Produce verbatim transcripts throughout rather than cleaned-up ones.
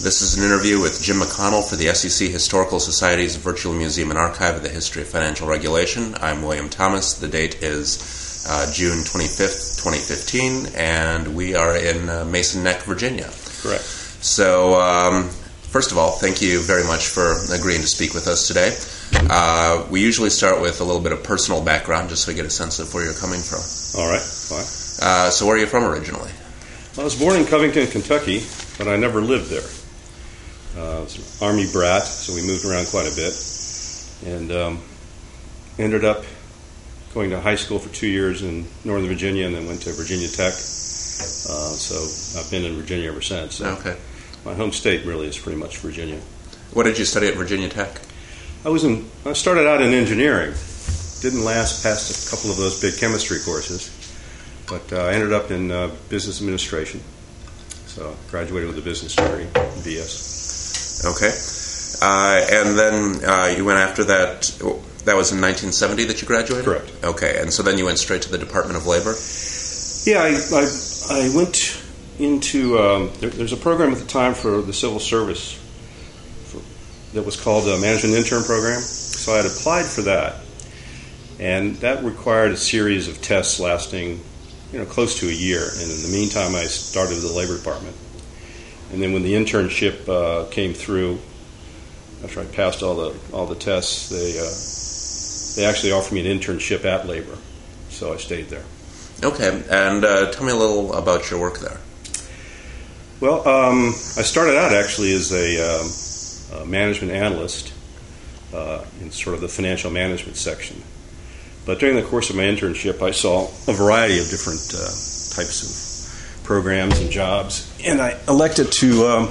This is an interview with Jim McConnell for the S E C Historical Society's Virtual Museum and Archive of the History of Financial Regulation. I'm William Thomas. The date is uh, June twenty-fifth, twenty fifteen, and we are in uh, Mason Neck, Virginia. Correct. So, um, first of all, thank you very much for agreeing to speak with us today. Uh, we usually start with a little bit of personal background, just so we get a sense of where you're coming from. All right, fine. Uh, so where are you from originally? I was born in Covington, Kentucky, but I never lived there. Uh, I was an Army brat, so we moved around quite a bit, and um, ended up going to high school for two years in Northern Virginia, and then went to Virginia Tech. Uh, so I've been in Virginia ever since. So Okay. my home state really is pretty much Virginia. What did you study at Virginia Tech? I was in. I started out in engineering. Didn't last past a couple of those big chemistry courses, but uh, I ended up in uh, business administration. So graduated with a business degree, B S. Okay. Uh, and then uh, you went after that, that was in nineteen seventy that you graduated? Correct. Okay, and so then you went straight to the Department of Labor? Yeah, I, I, I went into, um, there, there's a program at the time for the civil service for, that was called the Management Intern Program. So I had applied for that, and that required a series of tests lasting, you know, close to a year. And in the meantime, I started with the Labor Department. And then when the internship uh, came through, after I passed all the all the tests, they uh, they actually offered me an internship at Labor, so I stayed there. Okay, and uh, tell me a little about your work there. Well, um, I started out actually as a, um, a management analyst uh, in sort of the financial management section. But during the course of my internship, I saw a variety of different uh, types of programs and jobs, and I elected to um,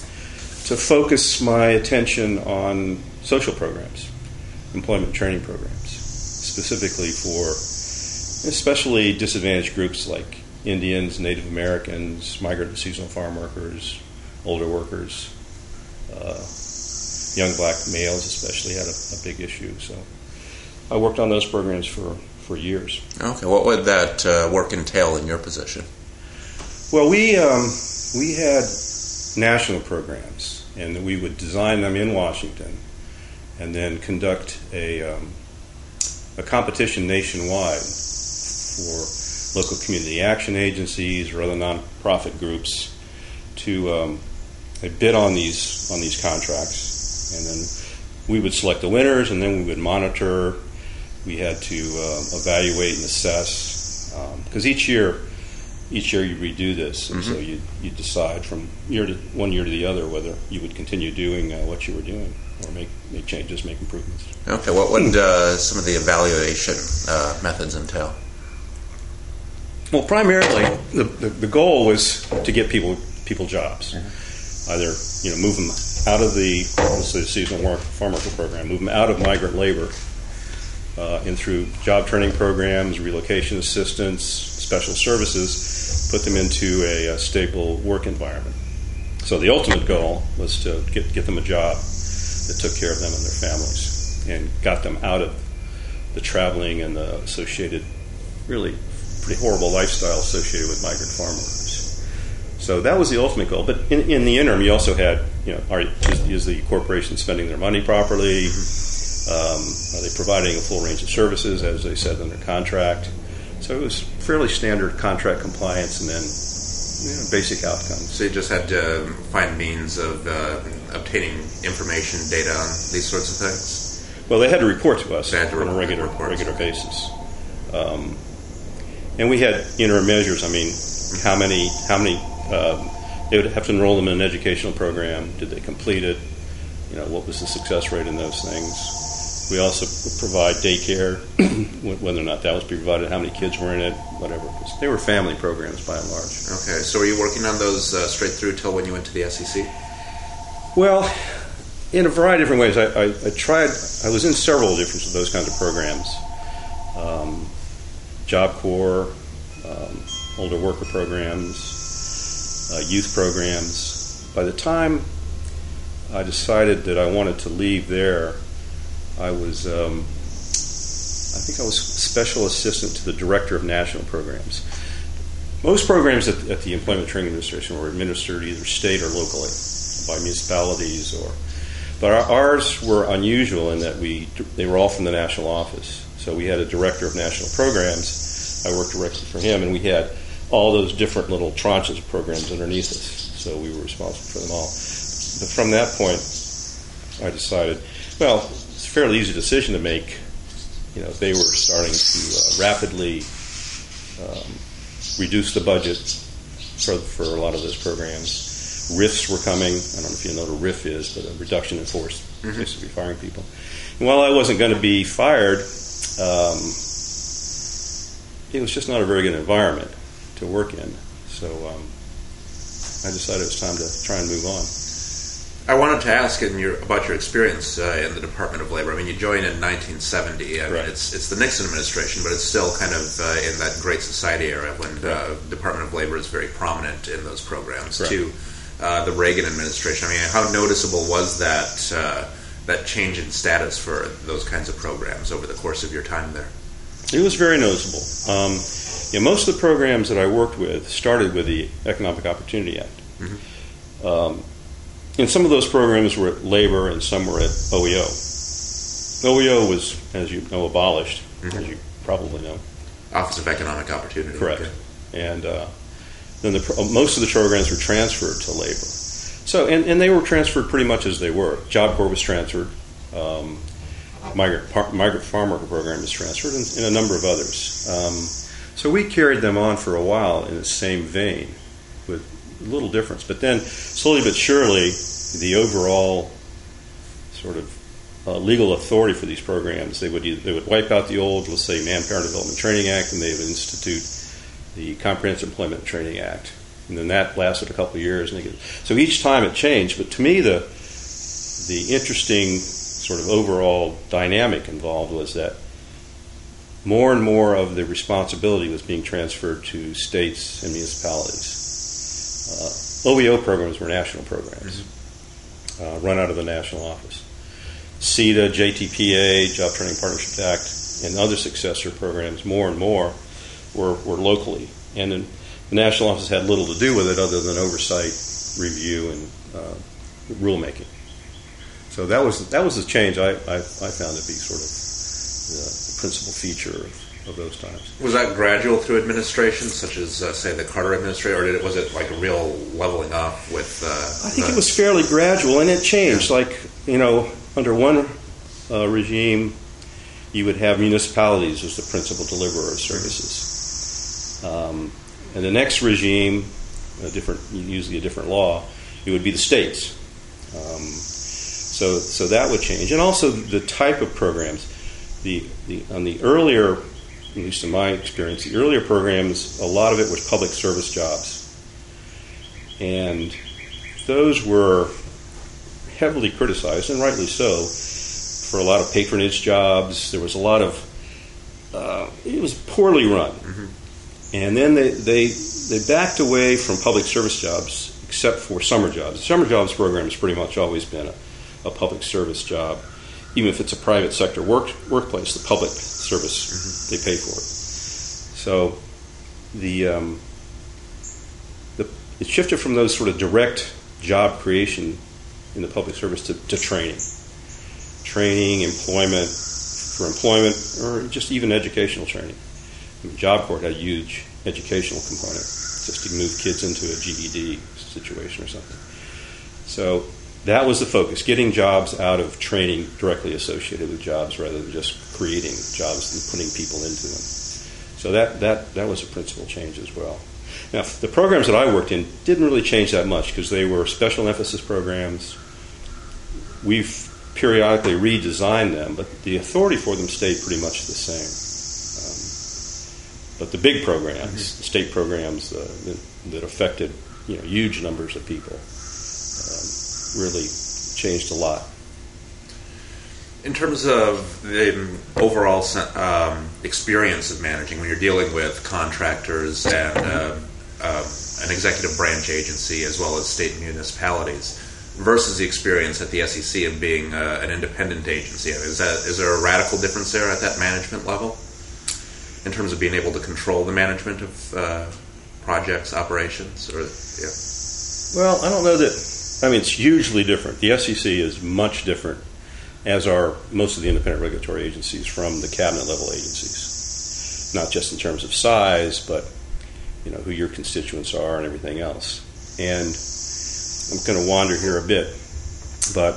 to focus my attention on social programs, employment training programs, specifically for especially disadvantaged groups like Indians, Native Americans, migrant and seasonal farm workers, older workers, uh, young black males especially had a, a big issue. So I worked on those programs for, for years. Okay, what would that uh, work entail in your position? Well, we um, we had national programs, and we would design them in Washington, and then conduct a um, a competition nationwide for local community action agencies or other nonprofit groups to um, bid on these on these contracts, and then we would select the winners, and then we would monitor. We had to uh, evaluate and assess because um, each year. Each year you redo this, and mm-hmm. so you you decide from year to one year to the other whether you would continue doing uh, what you were doing or make, make changes, make improvements. Okay, what would uh, some of the evaluation uh, methods entail? Well, primarily the, the the goal was to get people people jobs, mm-hmm. either you know move them out of the let's say the seasonal work, farm worker program, move them out of migrant labor, uh, and through job training programs, relocation assistance, special services. Put them into a, a stable work environment. So the ultimate goal was to get get them a job that took care of them and their families and got them out of the traveling and the associated, really pretty horrible lifestyle associated with migrant farm workers. So that was the ultimate goal. But in, in the interim, you also had, you know, are, is, is the corporation spending their money properly? Um, are they providing a full range of services as they said in their contract? So it was fairly standard contract compliance and then you know, basic outcomes. So you just had to find means of uh, obtaining information, data on these sorts of things? Well, they had to report to us they had to on a regular reports. regular basis. Um, and we had interim measures. I mean, how many, how many, um, they would have to enroll them in an educational program. Did they complete it? You know, what was the success rate in those things? We also provide daycare, whether or not that was provided, how many kids were in it, whatever. They were family programs by and large. Okay, so were you working on those uh, straight through till when you went to the S E C? Well, in a variety of different ways. I, I, I tried, I was in several different of those kinds of programs. Um, Job Corps, um, older worker programs, uh, youth programs. By the time I decided that I wanted to leave there, I was, um, I think I was special assistant to the director of national programs. Most programs at, at the Employment Training Administration were administered either state or locally. by municipalities, or but our, ours were unusual in that we they were all from the national office. So we had a director of national programs. I worked directly for him, and we had all those different little tranches of programs underneath us. So we were responsible for them all. But from that point, I decided, well, it's a fairly easy decision to make. You know, they were starting to uh, rapidly um, reduce the budget for for a lot of those programs. R I Fs were coming. I don't know if you know what a R I F is, but a reduction in force, mm-hmm. basically firing people. And while I wasn't going to be fired, um, it was just not a very good environment to work in. So um, I decided it was time to try and move on. I wanted to ask in your, about your experience uh, in the Department of Labor. I mean, you joined in nineteen seventy. I mean, it's it's the Nixon administration, but it's still kind of uh, in that Great Society era when the uh, Department of Labor is very prominent in those programs. Right. To uh, the Reagan administration, I mean, how noticeable was that uh, that change in status for those kinds of programs over the course of your time there? It was very noticeable. Um, you know, most of the programs that I worked with started with the Economic Opportunity Act. Mm-hmm. Um, And some of those programs were at Labor and some were at O E O. O E O was, as you know, abolished, mm-hmm. as you probably know. Office of Economic Opportunity. Correct. Okay. And uh, then the, most of the programs were transferred to Labor. So, and, and they were transferred pretty much as they were. Job Corps was transferred. Um, migrant, par, migrant farm worker program was transferred, and, and a number of others. Um, so we carried them on for a while in the same vein, with a little difference. But then, slowly but surely, the overall sort of uh, legal authority for these programs, they would either, they would wipe out the old, let's say, Manpower Development Training Act, and they would institute the Comprehensive Employment Training Act. And then that lasted a couple of years. And they could, so each time it changed. But to me, the the interesting sort of overall dynamic involved was that more and more of the responsibility was being transferred to states and municipalities. Uh, O E O programs were national programs, uh, run out of the national office. C E T A, J T P A, Job Training Partnerships Act, and other successor programs, more and more, were, were locally. And then the national office had little to do with it other than oversight, review, and uh, rulemaking. So that was that was the change I, I, I found to be sort of the principal feature of of those times. Was that gradual through administration, such as, uh, say, the Carter administration, or did it, was it like a real leveling up with... Uh, I think the... it was fairly gradual, and it changed. Yeah. Like, you know, under one uh, regime, you would have municipalities as the principal deliverer of services. Um, and the next regime, a different, usually a different law, it would be the states. Um, so, so that would change. And also the type of programs. The, the on the earlier... At least in my experience, the earlier programs, a lot of it was public service jobs. And those were heavily criticized, and rightly so, for a lot of patronage jobs. There was a lot of, uh, it was poorly run. Mm-hmm. And then they, they, they backed away from public service jobs, except for summer jobs. The summer jobs program has pretty much always been a, a public service job. Even if it's a private sector work, workplace, the public service, mm-hmm. they pay for it. So the, um, the it shifted from those sort of direct job creation in the public service to, to training. Training, employment, for employment, or just even educational training. I mean, Job Corps had a huge educational component, just to move kids into a G E D situation or something. So that was the focus, getting jobs out of training directly associated with jobs rather than just creating jobs and putting people into them. So that, that, that was a principal change as well. Now, the programs that I worked in didn't really change that much because they were special emphasis programs. We've periodically redesigned them, but the authority for them stayed pretty much the same. Um, but the big programs, mm-hmm. the state programs uh, that, that affected you know, huge numbers of people, really changed a lot. In terms of the overall um, experience of managing, when you're dealing with contractors and uh, uh, an executive branch agency as well as state municipalities versus the experience at the S E C of being uh, an independent agency, is that is there a radical difference there at that management level in terms of being able to control the management of uh, projects, operations? Or yeah. Well, I don't know that. I mean, it's hugely different. The S E C is much different, as are most of the independent regulatory agencies, from the cabinet level agencies. Not just in terms of size, but you know who your constituents are and everything else. And I'm going to wander here a bit, but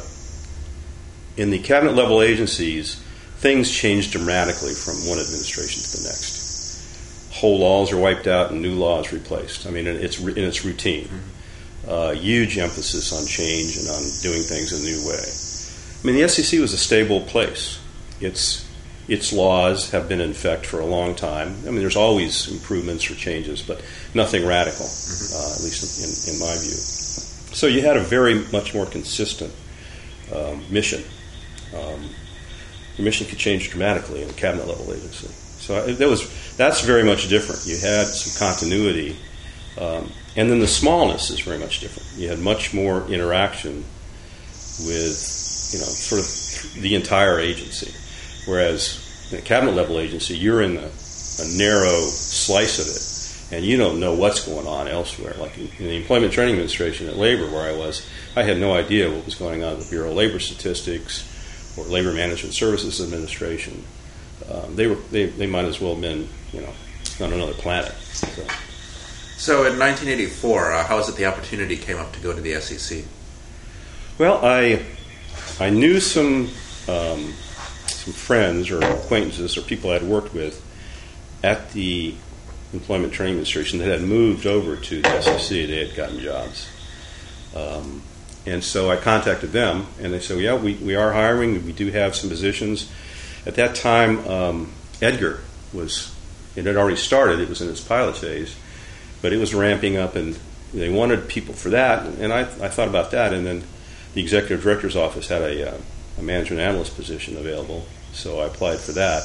in the cabinet level agencies, things change dramatically from one administration to the next. Whole laws are wiped out and new laws replaced. I mean, it's in its routine. Mm-hmm. Uh, huge emphasis on change and on doing things in a new way. I mean, the S E C was a stable place. Its its laws have been in effect for a long time. I mean, there's always improvements or changes, but nothing radical, mm-hmm. uh, at least in, in my view. So you had a very much more consistent um, mission. Um, the mission could change dramatically in a cabinet level agency. So it, that was that's very much different. You had some continuity, um, and then the smallness is very much different. You had much more interaction with, you know, sort of the entire agency. Whereas in a cabinet level agency, you're in a, a narrow slice of it, and you don't know what's going on elsewhere. Like in, in the Employment Training Administration at Labor, where I was, I had no idea what was going on at the Bureau of Labor Statistics or Labor Management Services Administration. Um, they were they, they might as well have been, you know, on another planet. So, so in nineteen eighty-four, uh, how was it the opportunity came up to go to the S E C? Well, I I knew some um, some friends or acquaintances or people I'd worked with at the Employment Training Administration that had moved over to the S E C. They had gotten jobs. Um, and so I contacted them, and they said, yeah, we, we are hiring. We do have some positions. At that time, um, Edgar was, it had already started. It was in its pilot phase, but it was ramping up, and they wanted people for that. And I, I thought about that, and then the executive director's office had a, uh, a management analyst position available, so I applied for that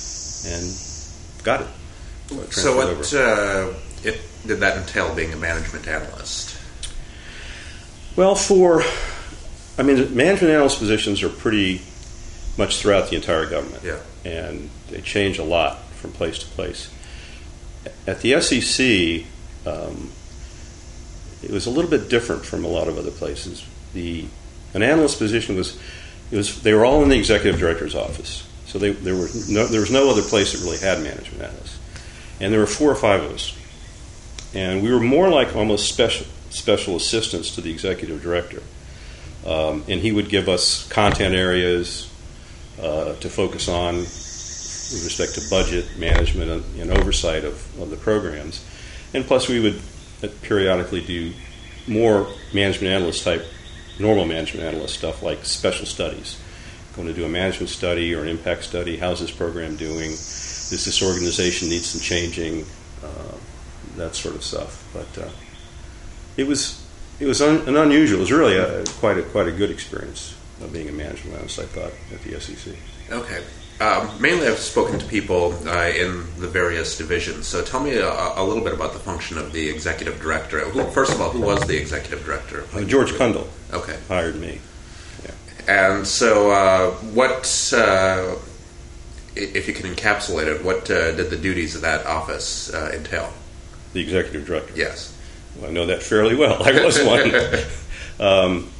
and got it. So, so what uh, it, did that entail, being a management analyst? Well, for, I mean, management analyst positions are pretty much throughout the entire government. Yeah. And they change a lot from place to place. At the S E C, um, it was a little bit different from a lot of other places. The an analyst position was, it was they were all in the executive director's office. So they, there were no, there was no other place that really had management analysts. And there were four or five of us. And we were more like almost special special assistants to the executive director. Um, and he would give us content areas uh, to focus on with respect to budget management and, and oversight of, of the programs. And plus we would periodically do more management analyst type, normal management analyst stuff like special studies. Going to do a management study or an impact study. How's this program doing? Does this organization need some changing? Uh, that sort of stuff. But uh, it was it was un, an unusual. It was really a, quite a quite a good experience of being a management analyst, I thought, at the S E C. Okay. Um, mainly, I've spoken to people uh, in the various divisions. So, tell me a, a little bit about the function of the executive director. Who, first of all, who was the executive director? Uh, George Kundal. Okay. Hired me. Yeah. And so, uh, what, uh, if you can encapsulate it, what uh, did the duties of that office uh, entail? The executive director. Yes. Well, I know that fairly well. I was one. um,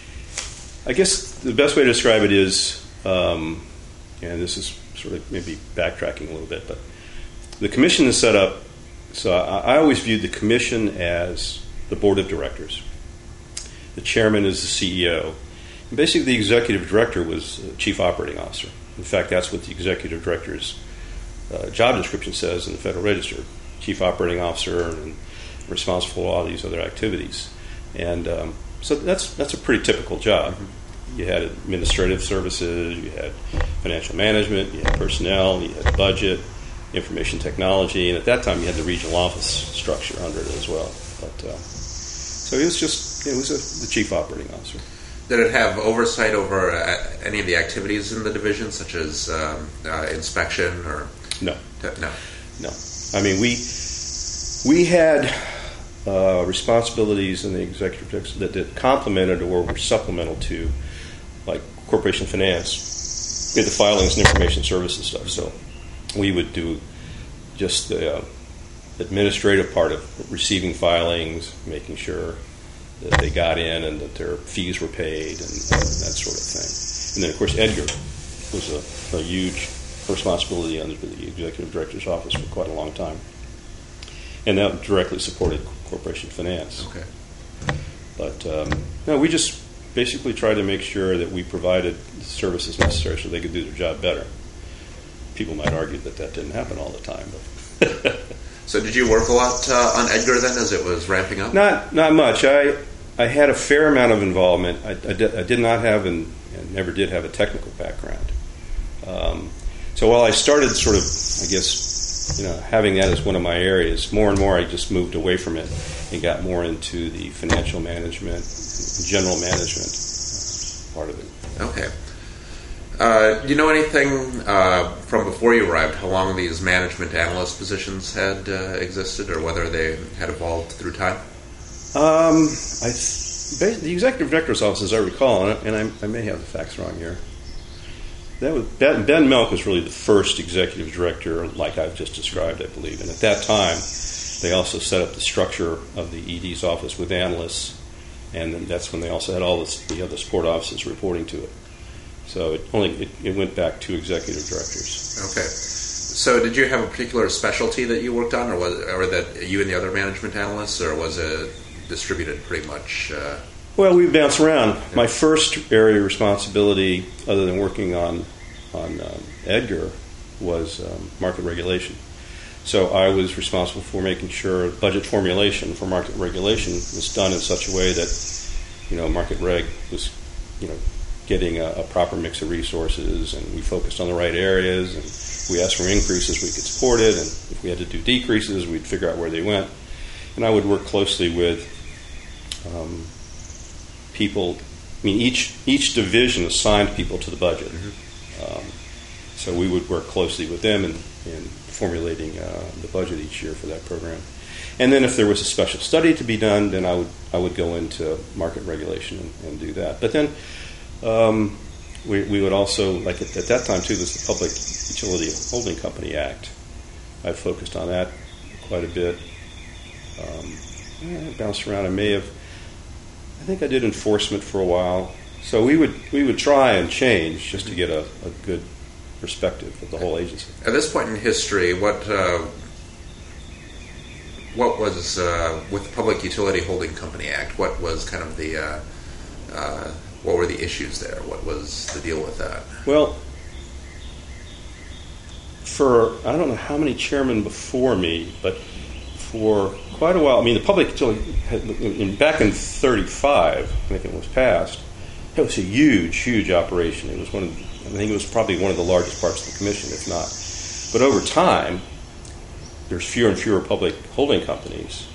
I guess the best way to describe it is. Um, And this is sort of maybe backtracking a little bit, but the commission is set up, so I, I always viewed the commission as the board of directors. The chairman is the C E O. And basically, the executive director was the chief operating officer. In fact, that's what the executive director's uh, job description says in the Federal Register. Chief operating officer and responsible for all these other activities. And um, so that's that's a pretty typical job. Mm-hmm. You had administrative services, you had financial management, you had personnel, you had budget, information technology, and at that time you had the regional office structure under it as well. But uh, so it was just it was a, the chief operating officer. Did it have oversight over uh, any of the activities in the division, such as um, uh, inspection or no, t- no, no? I mean we we had. Uh, responsibilities in the executive director that, that complemented or were supplemental to, like corporation finance, we had the filings and information services stuff. So we would do just the uh, administrative part of receiving filings, making sure that they got in and that their fees were paid and, and that sort of thing. And then, of course, Edgar was a, a huge responsibility under the executive director's office for quite a long time. And that directly supported corporation finance. Okay. But, um, no, we just basically tried to make sure that we provided the services necessary so they could do their job better. People might argue that that didn't happen all the time. But so did you work a lot uh, on Edgar then as it was ramping up? Not not much. I I had a fair amount of involvement. I, I, did, I did not have and, and never did have a technical background. Um, so while I started sort of, I guess, you know, having that as one of my areas, more and more I just moved away from it and got more into the financial management, general management part of it. Okay. Uh, do you know anything uh, from before you arrived, how long these management analyst positions had uh, existed, or whether they had evolved through time? Um, I th- the executive director's office, as I recall, and I, I may have the facts wrong here, that was Ben, Ben Melk was really the first executive director, like I've just described, I believe. And at that time, they also set up the structure of the E D's office with analysts, and then that's when they also had all this, the other support offices reporting to it. So it only it, it went back to executive directors. Okay. So did you have a particular specialty that you worked on, or was or that you and the other management analysts, or was it distributed pretty much? Uh... Well, we bounced around. Yeah. My first area of responsibility, other than working on on um, Edgar, was um, market regulation. So I was responsible for making sure budget formulation for market regulation was done in such a way that, you know, market reg was, you know, getting a, a proper mix of resources, and we focused on the right areas, and we asked for increases we could support it, and if we had to do decreases, we'd figure out where they went. And I would work closely with um, people. I mean, each each division assigned people to the budget. Mm-hmm. Um, so we would work closely with them in, in formulating uh, the budget each year for that program. And then if there was a special study to be done, then I would I would go into market regulation and, and do that. But then Um, we, we would also, like at, at that time too, there's the Public Utility Holding Company Act. I focused on that quite a bit. Um, I bounced around. I may have, I think I did enforcement for a while. So we would we would try and change just to get a, a good perspective of the whole agency. At this point in history, what uh, what was uh, with the Public Utility Holding Company Act? What was kind of the uh, uh, What were the issues there? What was the deal with that? Well, for, I don't know how many chairmen before me, but for quite a while, I mean, the public utility, in, back in thirty-five, I think it was passed, it was a huge, huge operation. It was one of, I think it was probably one of the largest parts of the commission, if not. But over time, there's fewer and fewer public holding companies.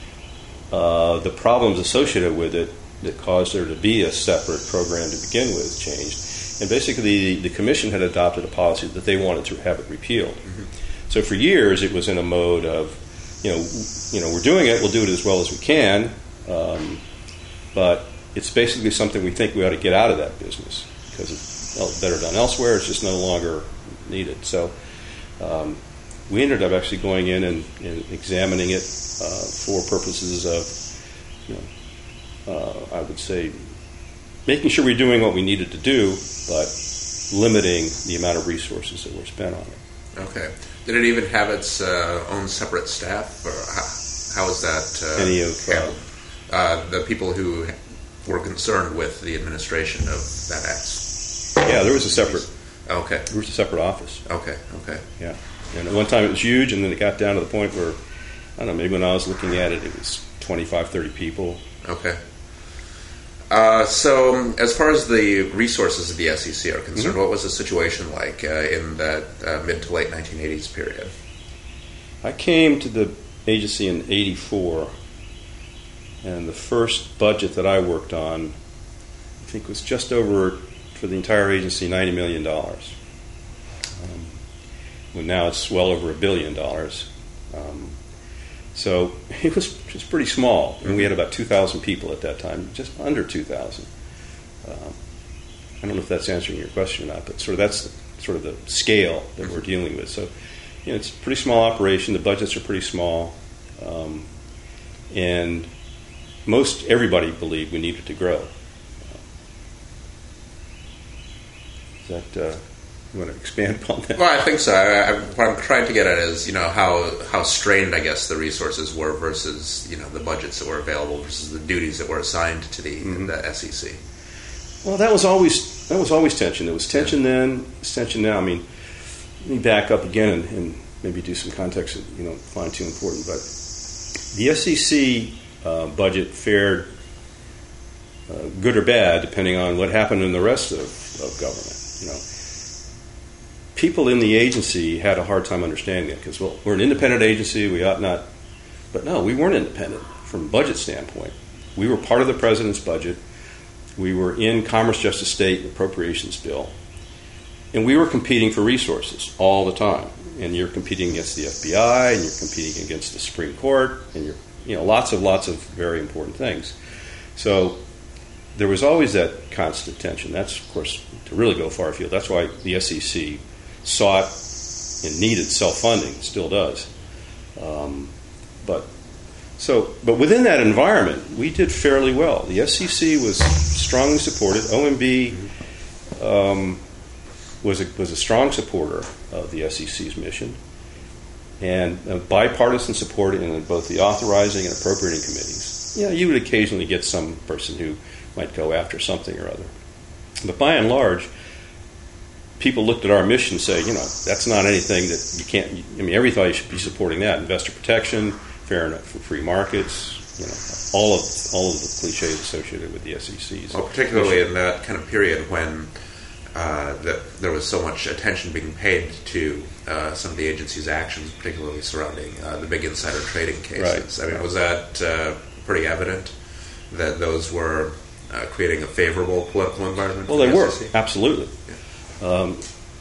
Uh, the problems associated with it that caused there to be a separate program to begin with changed. And basically, the, the commission had adopted a policy that they wanted to have it repealed. Mm-hmm. So for years, it was in a mode of, you know, you know, we're doing it, we'll do it as well as we can, um, but it's basically something we think we ought to get out of that business because it's better done elsewhere. It's just no longer needed. So um, we ended up actually going in and, and examining it uh, for purposes of, you know, Uh, I would say making sure we're doing what we needed to do, but limiting the amount of resources that were spent on it. Okay. Did it even have its uh, own separate staff, or how, how was that uh, Any of, handled? Uh, uh, the people who were concerned with the administration of that act? Yeah, there was a separate. Okay. There was a separate office. Okay. Okay. Yeah. And at one time it was huge, and then it got down to the point where, I don't know, maybe when I was looking at it, it was twenty-five, thirty people. Okay. Uh, so, as far as the resources of the S E C are concerned, mm-hmm. what was the situation like uh, in that uh, mid to late nineteen eighties period? I came to the agency in eighty-four, and the first budget that I worked on, I think, was just over, for the entire agency, ninety million dollars. Um, well, now it's well over a billion dollars. Um, So it was just pretty small, and we had about two thousand people at that time, just under two thousand. Um, I don't know if that's answering your question or not, but sort of that's the, sort of the scale that we're dealing with. So, you know, it's a pretty small operation. The budgets are pretty small, um, and most everybody believed we needed to grow. Is that uh, you want to expand upon that? Well, I think so. I, I, what I'm trying to get at is, you know, how how strained, I guess, the resources were versus, you know, the budgets that were available versus the duties that were assigned to the, mm-hmm. the S E C. Well, that was always that was always tension. There was tension yeah. then. It's tension now. I mean, let me back up again and, and maybe do some context that you know find too important. But the S E C uh, budget fared uh, good or bad depending on what happened in the rest of, of government. You know, people in the agency had a hard time understanding that because, well, we're an independent agency, we ought not. But no, we weren't independent from a budget standpoint. We were part of the president's budget. We were in Commerce, Justice, State, and Appropriations Bill. And we were competing for resources all the time. And you're competing against the F B I, and you're competing against the Supreme Court, and you're, you know, lots of, lots of very important things. So there was always that constant tension. That's, of course, to really go far afield. That's why the S E C sought and needed self-funding. It still does. Um, but so, but within that environment, we did fairly well. The S E C was strongly supported. O M B um, was a, was a strong supporter of the S E C's mission, and uh, bipartisan support in both the authorizing and appropriating committees. Yeah, you would occasionally get some person who might go after something or other. But by and large, people looked at our mission and say, you know, that's not anything that you can't, I mean, everybody should be supporting that. Investor protection, fair and free markets, you know, all of all of the cliches associated with the S E C's. Well, particularly mission. In that kind of period when uh, the, there was so much attention being paid to uh, some of the agency's actions, particularly surrounding uh, the big insider trading cases. Right. I mean, was that uh, pretty evident that those were Uh, creating a favorable political environment? Well, they the were, absolutely. Yeah. Um,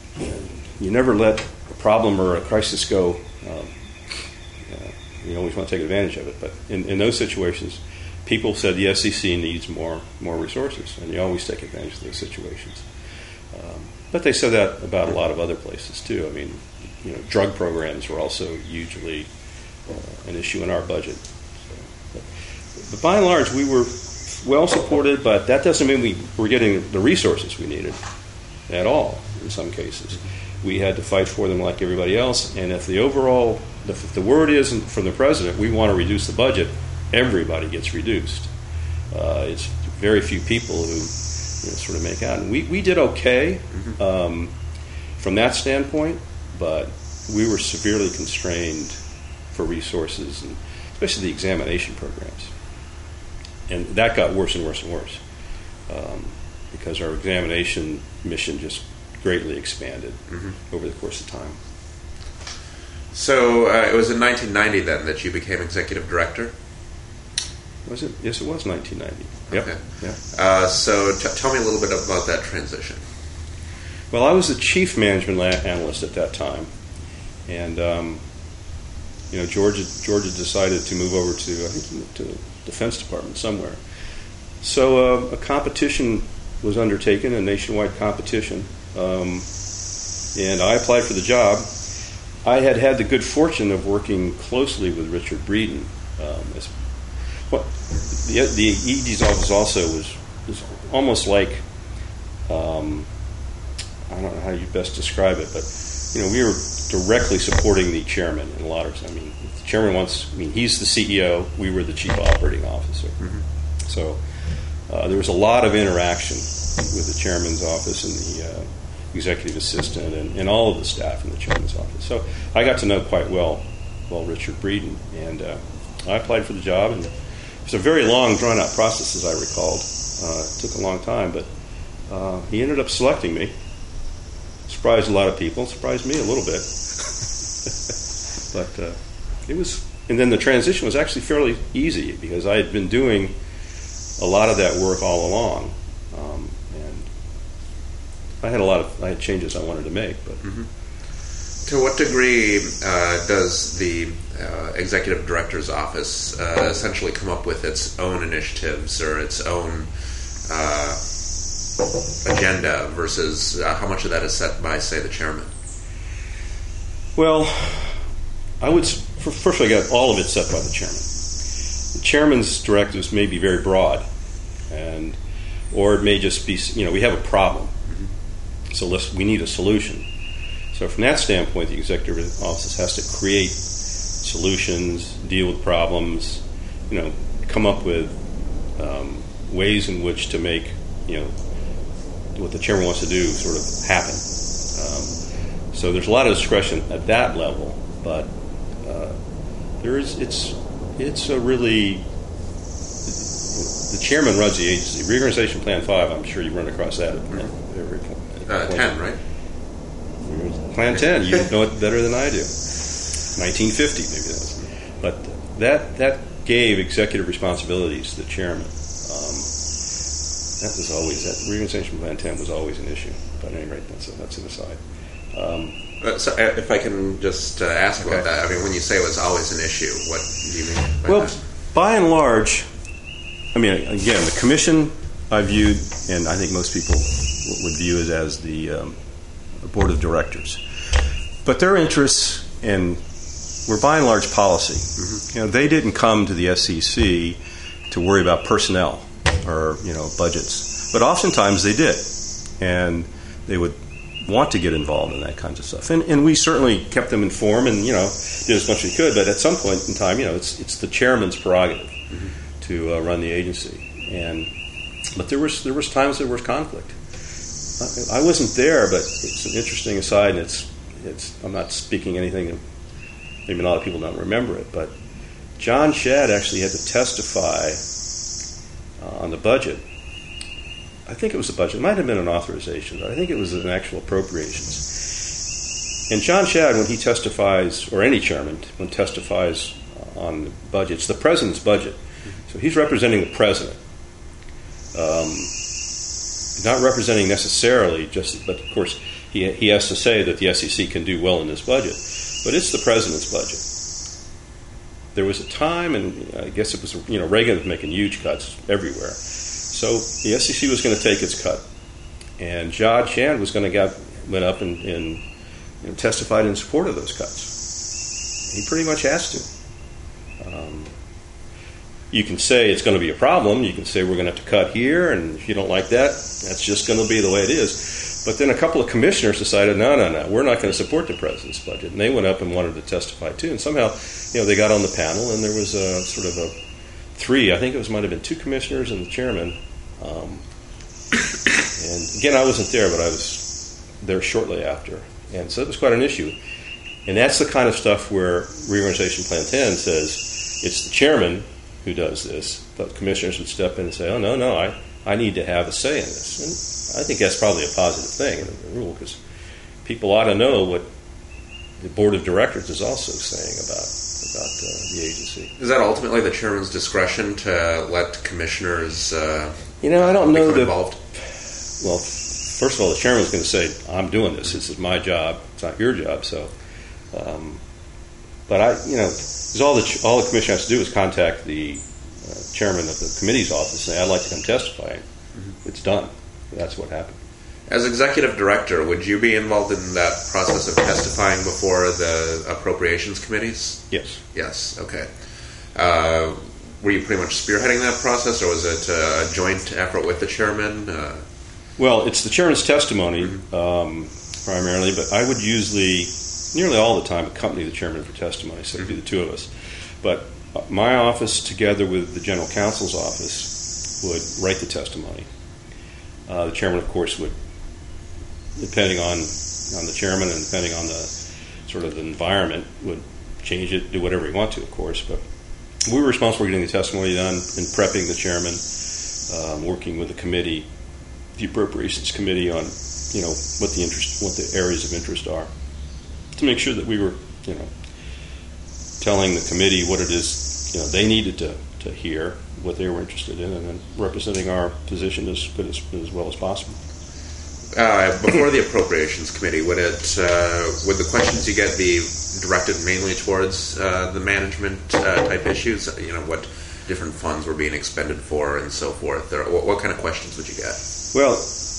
you never let a problem or a crisis go. Um, uh, you always want to take advantage of it. But in, in those situations, people said the S E C needs more more resources, and you always take advantage of those situations. Um, but they said that about a lot of other places, too. I mean, you know, drug programs were also hugely uh, an issue in our budget. So, but, but by and large, we were well supported, but that doesn't mean we were getting the resources we needed at all in some cases. We had to fight for them like everybody else, and if the overall, if the word is from the president, we want to reduce the budget, everybody gets reduced. Uh, it's very few people who you know, sort of make out. And we, we did okay um, from that standpoint, but we were severely constrained for resources, and especially the examination programs. And that got worse and worse and worse um, because our examination mission just greatly expanded mm-hmm. over the course of time. So uh, it was in nineteen ninety then that you became executive director? Was it? Yes, it was nineteen ninety. Yep. Okay. Yeah. Uh, so t- tell me a little bit about that transition. Well, I was the chief management analyst at that time, and um, you know, Georgia Georgia decided to move over to I think he moved to the Defense Department somewhere. So uh, a competition was undertaken, a nationwide competition, um, and I applied for the job. I had had the good fortune of working closely with Richard Breeden. Um, as, well, the, the E D's office also was, was almost like, um, I don't know how you best describe it, but you know, we were directly supporting the chairman in a lot of. I mean, the chairman wants. I mean, he's the C E O. We were the chief operating officer. Mm-hmm. So uh, there was a lot of interaction with the chairman's office and the uh, executive assistant and, and all of the staff in the chairman's office. So I got to know quite well, well Richard Breeden, and uh, I applied for the job. And it was a very long, drawn-out process, as I recalled. Uh, it took a long time, but uh, he ended up selecting me. Surprised a lot of people. Surprised me a little bit. But uh, it was, and then the transition was actually fairly easy because I had been doing a lot of that work all along, um, and I had a lot of I had changes I wanted to make. But mm-hmm. To what degree uh, does the uh, executive director's office uh, essentially come up with its own initiatives or its own uh, agenda versus uh, how much of that is set by, say, the chairman? Well, I would first of all, I got all of it set by the chairman. the chairman's directives may be very broad, and or it may just be, you know, we have a problem, so let's, we need a solution. So from that standpoint, the executive office has to create solutions, deal with problems, you know, come up with um, ways in which to make, you know, what the chairman wants to do sort of happen. Um, so there's a lot of discretion at that level, but uh, there is it's it's a really the chairman runs the agency. Reorganization Plan Five. I'm sure you run across that at every point. Uh, ten, right? Plan ten. You know it better than I do. nineteen fifty, maybe that was. But that that gave executive responsibilities to the chairman. Um, that was always that Reorganization Plan ten was always an issue. But at any rate, that's a, that's an aside. Um, uh, so, uh, if I can just uh, ask okay. about that, I mean, when you say it was always an issue, what do you mean by well, that? by and large, I mean, again, the commission I viewed, and I think most people would view it as the um, board of directors. But their interests and were by and large policy. Mm-hmm. You know, they didn't come to the S E C to worry about personnel or, you know, budgets. But oftentimes they did. And they would want to get involved in that kinds of stuff. And, and we certainly kept them informed and, you know, did as much as we could. But at some point in time, you know, it's it's the chairman's prerogative mm-hmm. to uh, run the agency. And but there was there was times there was conflict. I, I wasn't there, but it's an interesting aside, and it's it's I'm not speaking anything that maybe a lot of people don't remember it, but John Shadd actually had to testify uh, on the budget. I think it was the budget. It might have been an authorization, but I think it was an actual appropriations. And John Shadd, when he testifies, or any chairman, when testifies on the budget, it's the president's budget. So he's representing the president. Um, not representing necessarily just, but of course he he has to say that the S E C can do well in this budget, but it's the president's budget. There was a time, and I guess it was, you know, Reagan was making huge cuts everywhere, so the S E C was going to take its cut, and John Shadd was going to get went up and, and you know, testified in support of those cuts. He pretty much has to. Um, You can say it's going to be a problem. You can say we're going to have to cut here, and if you don't like that, that's just going to be the way it is. But then a couple of commissioners decided, no, no, no, we're not going to support the president's budget, and they went up and wanted to testify too. And somehow, you know, they got on the panel, and there was a sort of a three. I think it was might have been two commissioners and the chairman. Um, and again, I wasn't there, but I was there shortly after, and so it was quite an issue. And that's the kind of stuff where Reorganization Plan ten says it's the chairman who does this, but commissioners would step in and say, oh, no, no, I, I need to have a say in this. And I think that's probably a positive thing in the rule, because people ought to know what the board of directors is also saying about, about uh, the agency. Is that ultimately the chairman's discretion to let commissioners uh, you know, I don't know become the, involved? Well, first of all, the chairman's going to say, I'm doing this. This is my job. It's not your job. So, um, but I, you know, because all the all the commission has to do is contact the uh, chairman of the committee's office and say, I'd like to come testify. Mm-hmm. It's done. That's what happened. As executive director, would you be involved in that process of testifying before the appropriations committees? Yes. Yes, okay. Uh, were you pretty much spearheading that process, or was it a joint effort with the chairman? Uh, well, it's the chairman's testimony mm-hmm. um, primarily, but I would usually, nearly all the time, accompany the chairman for testimony, so it'd be the two of us. But my office, together with the general counsel's office, would write the testimony. Uh, the chairman, of course, would, depending on on the chairman and depending on the sort of the environment, would change it, do whatever he want to, of course. But we were responsible for getting the testimony done and prepping the chairman, um, working with the committee, the appropriations committee, on you know what the interest, what the areas of interest are, to make sure that we were you know telling the committee what it is you know they needed to, to hear, what they were interested in, and then representing our position as good as, as well as possible. Uh, before the appropriations committee, would it uh, would the questions you get be directed mainly towards uh, the management uh, type issues? You know, what different funds were being expended for, and so forth. Or what, what kind of questions would you get? Well,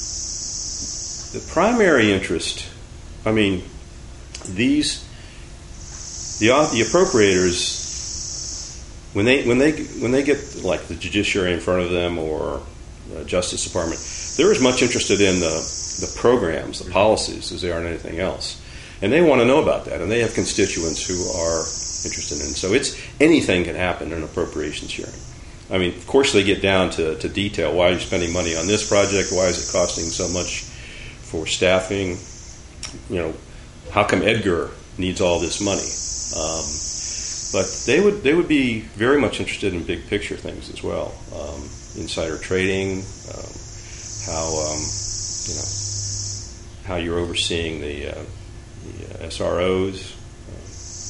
the primary interest, I mean, these the the appropriators when they when they when they get like the judiciary in front of them or the Justice Department, they're as much interested in the the programs, the policies, as they are in anything else, and they want to know about that, and they have constituents who are interested in it. So it's anything can happen in an appropriations hearing. I mean, of course, they get down to, to detail. Why are you spending money on this project? Why is it costing so much for staffing? You know, how come Edgar needs all this money? Um, but they would they would be very much interested in big picture things as well. Um, insider trading, um, how um, you know how you're overseeing the, uh, the uh, S R Os. Um,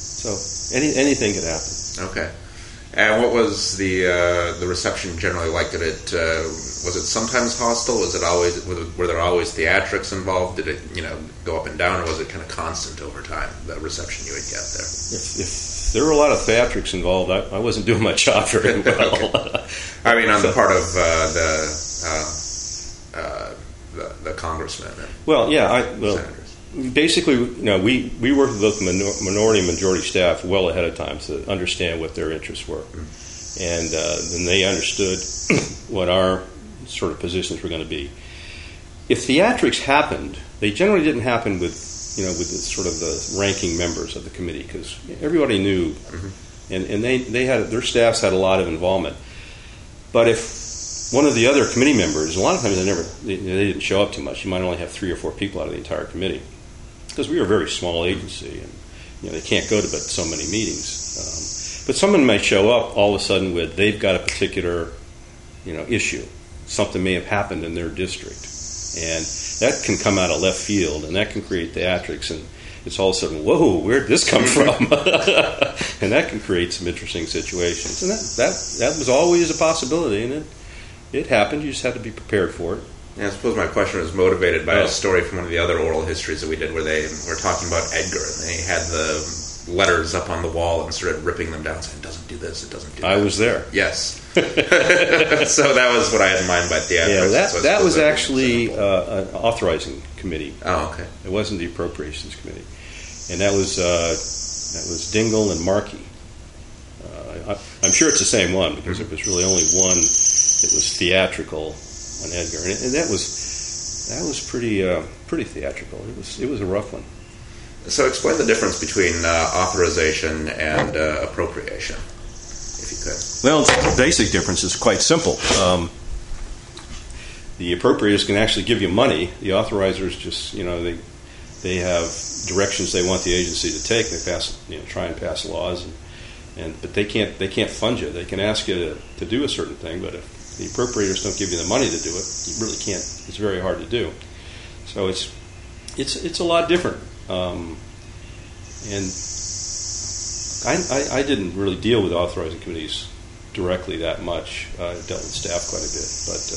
so any anything could happen. Okay. And what was the uh, the reception generally like? Did it uh, was it sometimes hostile? Was it always were, were there always theatrics involved? Did it you know go up and down, or was it kind of constant over time? The reception you would get there. If, if there were a lot of theatrics involved, I, I wasn't doing my job very well. Okay. I mean, on the part of uh, the, uh, uh, the the congressmen. And well, yeah, I well. senators. Basically, you know, we, we worked with both minor, minority and majority staff well ahead of time to understand what their interests were. Mm-hmm. And uh, then they understood what our sort of positions were going to be. If theatrics happened, they generally didn't happen with, you know, with the, sort of the ranking members of the committee, because everybody knew, mm-hmm. and, and they, they had their staffs had a lot of involvement. But if one of the other committee members, a lot of times they never they, they didn't show up too much. You might only have three or four people out of the entire committee, because we were a very small agency, and you know they can't go to but so many meetings. Um, but someone may show up all of a sudden with they've got a particular, you know, issue. Something may have happened in their district, and that can come out of left field, and that can create theatrics, and it's all of a sudden, whoa, where'd this come from? And that can create some interesting situations, and that that that was always a possibility, and it it happened. You just had to be prepared for it. Yeah, I suppose my question was motivated by oh. a story from one of the other oral histories that we did where they were talking about Edgar, and they had the letters up on the wall and started ripping them down, saying, it doesn't do this, it doesn't do that. I was there. Yes. So that was what I had in mind by theatrics. Yeah, that, so that was that actually uh, an authorizing committee. Oh, okay. It wasn't the appropriations committee. And that was uh, that was Dingell and Markey. Uh, I, I'm sure it's the same one, because mm-hmm. there was really only one that was theatrical on Edgar, and, and that was that was pretty uh, pretty theatrical. It was it was a rough one. So explain the difference between uh, authorization and uh, appropriation, if you could. Well, the basic difference is quite simple. Um, the appropriators can actually give you money. The authorizers just you know they they have directions they want the agency to take. They pass you know try and pass laws, and, and but they can't they can't fund you. They can ask you to, to do a certain thing, but if the appropriators don't give you the money to do it, you really can't. It's very hard to do. So it's it's it's a lot different. Um, and I, I, I didn't really deal with authorizing committees directly that much. I dealt with staff quite a bit,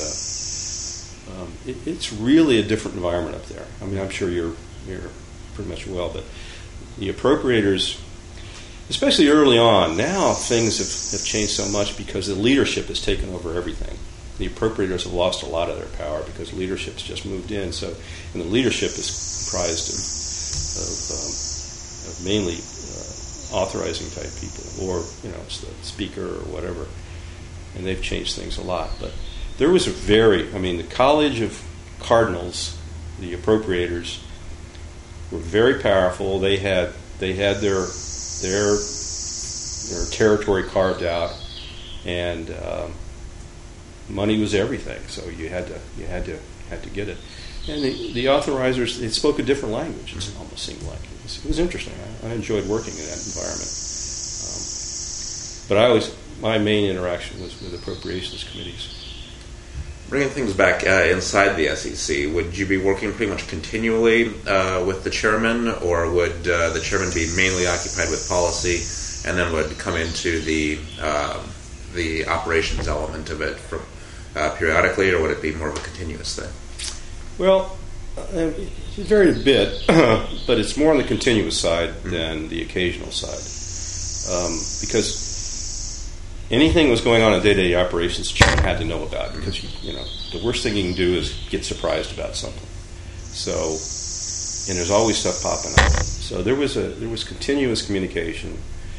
but uh, um, it, it's really a different environment up there. I mean, I'm sure you're you're pretty much well, but the appropriators, especially early on, now things have, have changed so much because the leadership has taken over everything. The appropriators have lost a lot of their power because leadership's just moved in. So, and the leadership is comprised of, of, um, of mainly uh, authorizing type people, or you know, it's the speaker or whatever. And they've changed things a lot. But there was a very, I mean, the College of Cardinals, the appropriators, were very powerful. They had they had their their their territory carved out, and um, money was everything. So you had to you had to had to get it. And the, the authorizers, they spoke a different language. It almost seemed like it was, it was interesting. I, I enjoyed working in that environment. Um, but I always my main interaction was with appropriations committees. Bringing things back uh, inside the S E C, would you be working pretty much continually uh, with the chairman, or would uh, the chairman be mainly occupied with policy, and then would come into the uh, the operations element of it from, uh, periodically, or would it be more of a continuous thing? Well, uh, it varied a bit, but it's more on the continuous side mm-hmm. than the occasional side, um, because anything was going on in day-to-day operations, you had to know about, because you, you know the worst thing you can do is get surprised about something. So, and there's always stuff popping up. So there was a there was continuous communication.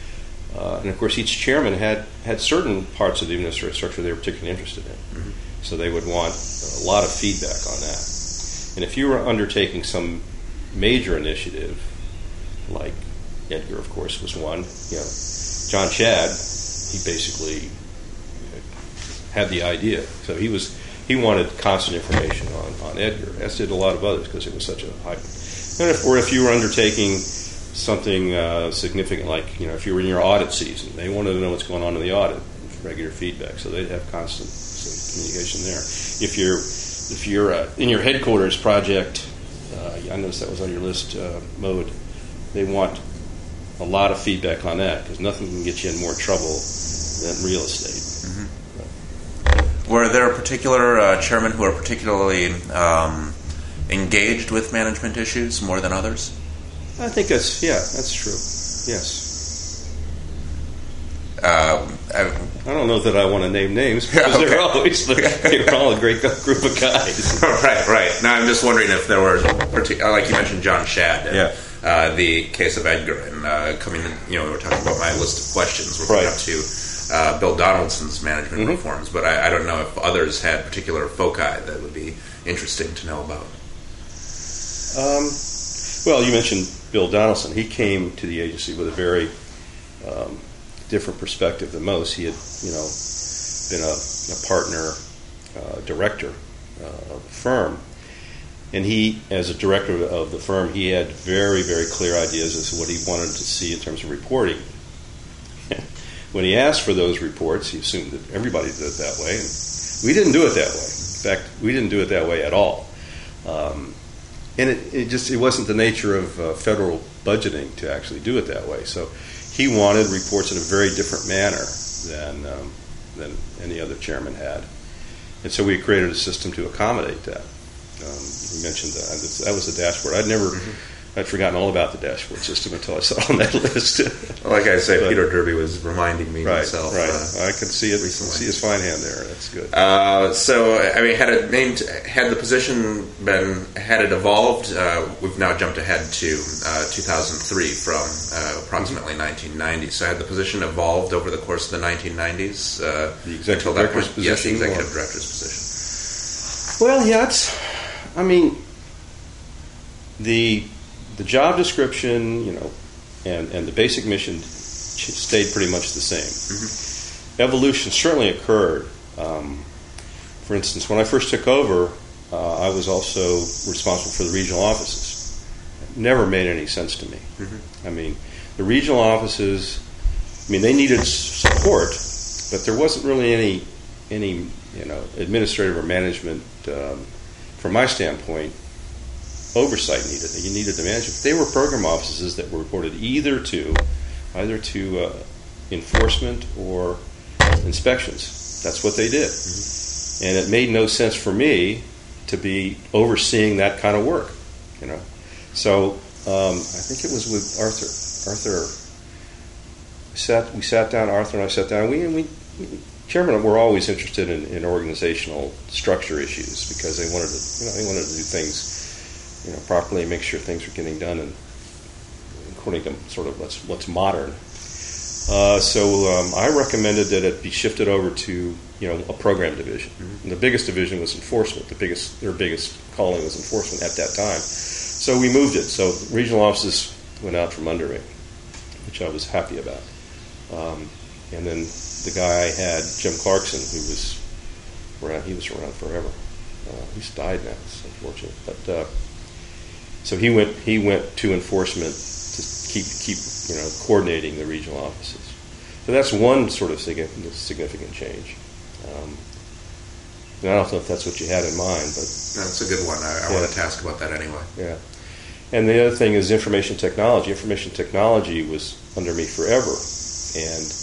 Uh, and of course, each chairman had, had certain parts of the administrative structure they were particularly interested in. Mm-hmm. So they would want a lot of feedback on that. And if you were undertaking some major initiative, like Edgar, of course, was one, you know, John Shadd, he basically had the idea. So he was he wanted constant information on, on Edgar, as did a lot of others, because it was such a high. And if, or if you were undertaking something uh, significant, like, you know, if you were in your audit season, they wanted to know what's going on in the audit, regular feedback, so they'd have constant communication there. If you're if you're uh, in your headquarters project, uh, I noticed that was on your list, uh, mode. They want a lot of feedback on that, because nothing can get you in more trouble than real estate. Mm-hmm. Were there particular uh, chairmen who are particularly um, engaged with management issues more than others? I think that's, yeah, that's true. Yes. Uh, I, I don't know that I want to name names, because okay. they're always they were all a great group of guys. Right, right. Now I'm just wondering if there were, partic- like you mentioned, John Shadd, and, yeah. uh, the case of Edgar, and uh, coming, in, you know, we were talking about my list of questions. We're coming right. up to uh, Bill Donaldson's management mm-hmm. reforms, but I, I don't know if others had particular foci that would be interesting to know about. Um, well, you mentioned Bill Donaldson. He came to the agency with a very um, different perspective than most. He had, you know, been a, a partner, uh, director uh, of the firm, and he, as a director of the firm, he had very, very clear ideas as to what he wanted to see in terms of reporting. When he asked for those reports, he assumed that everybody did it that way, and we didn't do it that way. In fact, we didn't do it that way at all. Um, and it, it just it wasn't the nature of uh, federal budgeting to actually do it that way. So he wanted reports in a very different manner than um, than any other chairman had, and so we created a system to accommodate that. Um, we mentioned that that was the dashboard. I'd never, mm-hmm. I'd forgotten all about the dashboard system until I saw it on that list. Well, like I say, but, Peter Derby was reminding me right, himself. Right, uh, I can see it. Recently. See his fine hand there. That's good. Uh, so, I mean, had it named, had the position been, had it evolved? Uh, we've now jumped ahead to uh, two thousand three from uh, approximately mm-hmm. nineteen ninety. So, had the position evolved over the course of the nineteen nineties? Uh, the executive director's position. Yes, the executive or? director's position. Well, yeah, it's. I mean, the the job description, you know, and, and the basic mission stayed pretty much the same. Mm-hmm. Evolution certainly occurred. Um, for instance, when I first took over, uh, I was also responsible for the regional offices. It never made any sense to me. Mm-hmm. I mean, the regional offices, I mean, they needed support, but there wasn't really any, any you know, administrative or management, um, from my standpoint, oversight needed. You needed the management. They were program offices that were reported either to, either to uh, enforcement or inspections. That's what they did, mm-hmm. and it made no sense for me to be overseeing that kind of work. You know, so um, I think it was with Arthur. Arthur sat. We sat down. Arthur and I sat down. We and we. we Chairman were always interested in, in organizational structure issues, because they wanted to, you know, they wanted to do things, you know, properly and make sure things were getting done and according to sort of what's what's modern. Uh, so um, I recommended that it be shifted over to, you know, a program division. Mm-hmm. And the biggest division was enforcement. The biggest, their biggest calling was enforcement at that time. So we moved it. So regional offices went out from under me, which I was happy about. Um, and then the guy I had, Jim Clarkson, who was around, he was around forever. Uh, he's died now. It's unfortunate, but uh, so he went. He went to enforcement to keep keep you know coordinating the regional offices. So that's one sort of significant change. Um, and I don't know if that's what you had in mind, but that's a good one. I, I yeah. wanted to ask about that anyway. Yeah. And the other thing is information technology. Information technology was under me forever, and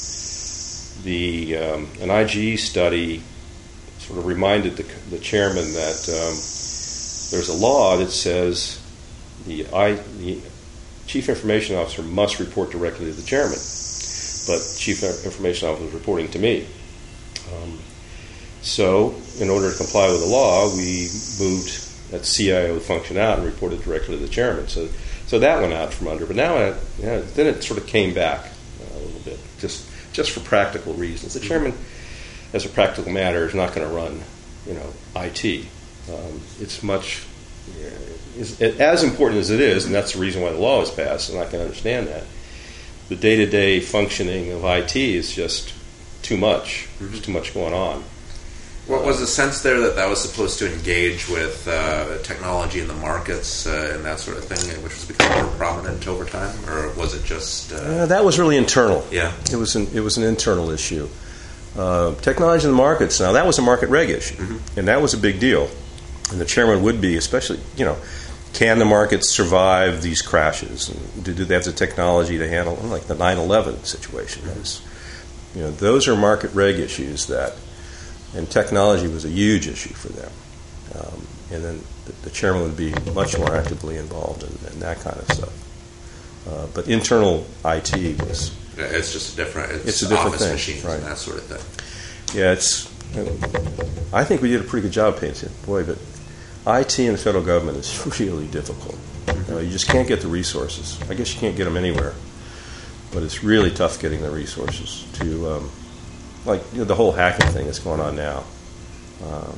the um, an I G E study sort of reminded the, the chairman that um, there's a law that says the, I, the chief information officer must report directly to the chairman, but chief information officer was reporting to me. Um, so, in order to comply with the law, we moved that C I O function out and reported directly to the chairman. So, so that went out from under. But now, it, you know, then it sort of came back uh, a little bit, just just for practical reasons. The chairman, as a practical matter, is not going to run, you know, I T. Um, it's much is, as important as it is, and that's the reason why the law was passed, and I can understand that. The day-to-day functioning of I T is just too much. Mm-hmm. There's too much going on. What was the sense there that that was supposed to engage with uh, technology in the markets uh, and that sort of thing, which was becoming more prominent over time, or was it just? Uh, uh, that was really internal. Yeah, it was an it was an internal issue. Uh, technology in the markets. Now that was a market reg issue, mm-hmm. and that was a big deal. And the chairman would be, especially, you know, can the markets survive these crashes? And do, do they have the technology to handle, like the nine eleven situation? Mm-hmm. Was, you know, those are market reg issues that. And technology was a huge issue for them. Um, and then the, the chairman would be much more actively involved in, in that kind of stuff. Uh, but internal I T was... Yeah, it's just a different... It's, it's a different office thing, machines right. and that sort of thing. Yeah, it's... I think we did a pretty good job painting it. Boy, but I T in the federal government is really difficult. Mm-hmm. Uh, you just can't get the resources. I guess you can't get them anywhere. But it's really tough getting the resources to... Um, Like you know, the whole hacking thing that's going on now, um,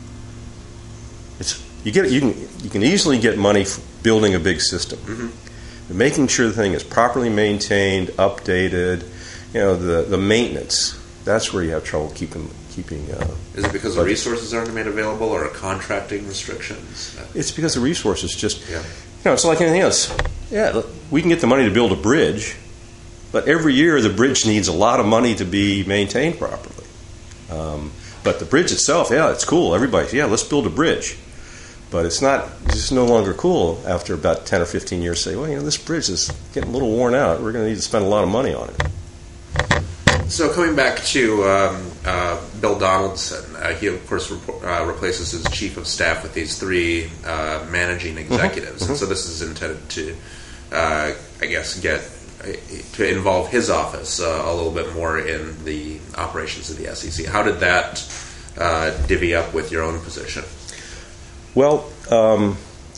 it's you get you can you can easily get money for building a big system, mm-hmm. but making sure the thing is properly maintained, updated. You know the, the maintenance. That's where you have trouble keeping keeping. Uh, is it because budget. The resources aren't made available, or contracting restrictions? It's because the resources just yeah. you know it's like anything else. Yeah, we can get the money to build a bridge. But every year the bridge needs a lot of money to be maintained properly. Um, but the bridge itself, yeah, it's cool. Everybody's, yeah, let's build a bridge. But it's not, it's just no longer cool after about ten or fifteen years. Say, well, you know, this bridge is getting a little worn out. We're going to need to spend a lot of money on it. So coming back to um, uh, Bill Donaldson, uh, he of course rep- uh, replaces his chief of staff with these three uh, managing executives. Mm-hmm. And so this is intended to, uh, I guess, get... to involve his office uh, a little bit more in the operations of the S E C. How did that uh, divvy up with your own position? Well, um,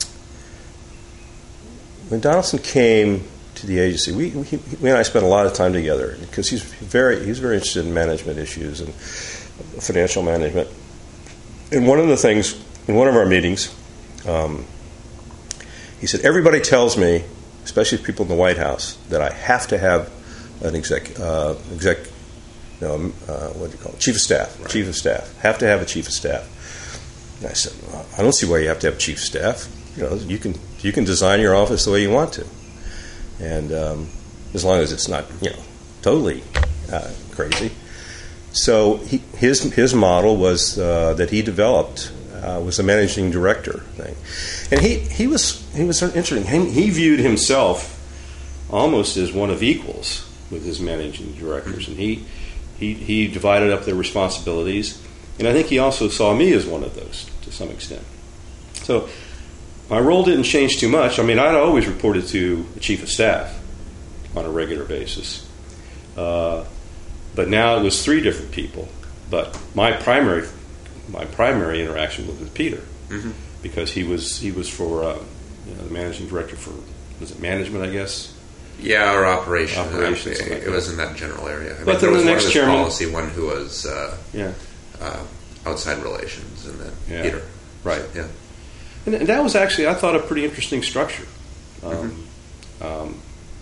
when Donaldson came to the agency, we, we, we and I spent a lot of time together because he's very he's very interested in management issues and financial management. And one of the things in one of our meetings, um, he said, "Everybody tells me, especially people in the White House, that I have to have an exec, uh, exec, no, uh, what do you call it? Chief of staff. Right. Chief of staff. Have to have a chief of staff." And I said, well, "I don't see why you have to have a chief of staff. You know, you can you can design your office the way you want to, and um, as long as it's not, you know, totally uh, crazy." So he, his his model was uh, that he developed. Uh, was a managing director thing, and he, he was he was interesting. He, he viewed himself almost as one of equals with his managing directors, and he he he divided up their responsibilities, and I think he also saw me as one of those to some extent. So my role didn't change too much. I mean, I'd always reported to the chief of staff on a regular basis, uh, but now it was three different people. But my primary My primary interaction was with Peter, mm-hmm. because he was he was for uh, you know, the managing director for, was it management, I guess? Yeah, or operations. Operations. It, it, it was in that general area. I but mean, then the next one chairman, policy, one who was uh, yeah. uh, outside relations, and then yeah. Peter. Right. So, yeah. And, and that was actually, I thought, a pretty interesting structure. Um, mm-hmm. um,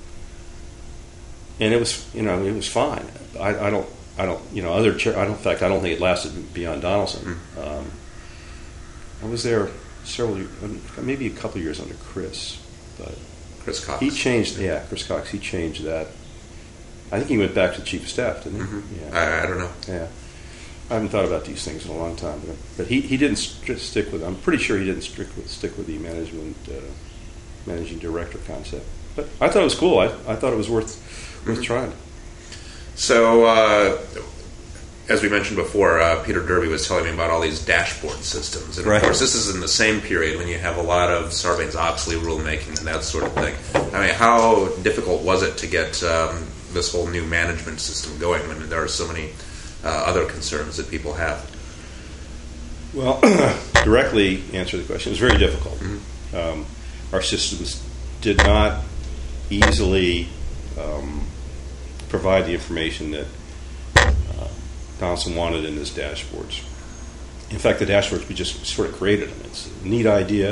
and it was, you know, it was fine. I, I don't. I don't, you know, other. Chair, I don't. In fact, I don't think it lasted beyond Donaldson. Mm. Um, I was there several, maybe a couple of years under Chris, but Chris Cox. He changed. Yeah, Chris Cox. He changed that. I think he went back to the chief of staff, didn't he? Mm-hmm. Yeah. I, I don't know. Yeah, I haven't thought about these things in a long time, but, but he, he didn't st- stick with. I'm pretty sure he didn't stick with stick with the management uh, managing director concept. But I thought it was cool. I I thought it was worth worth mm-hmm. trying. So, uh, as we mentioned before, uh, Peter Derby was telling me about all these dashboard systems. And, of right. course, this is in the same period when you have a lot of Sarbanes-Oxley rulemaking and that sort of thing. I mean, how difficult was it to get um, this whole new management system going when there are so many uh, other concerns that people have? Well, directly answer the question, it was very difficult. Mm-hmm. Um, our systems did not easily... Um, provide the information that uh, Donaldson wanted in his dashboards. In fact, the dashboards, we just sort of created them. It's a neat idea.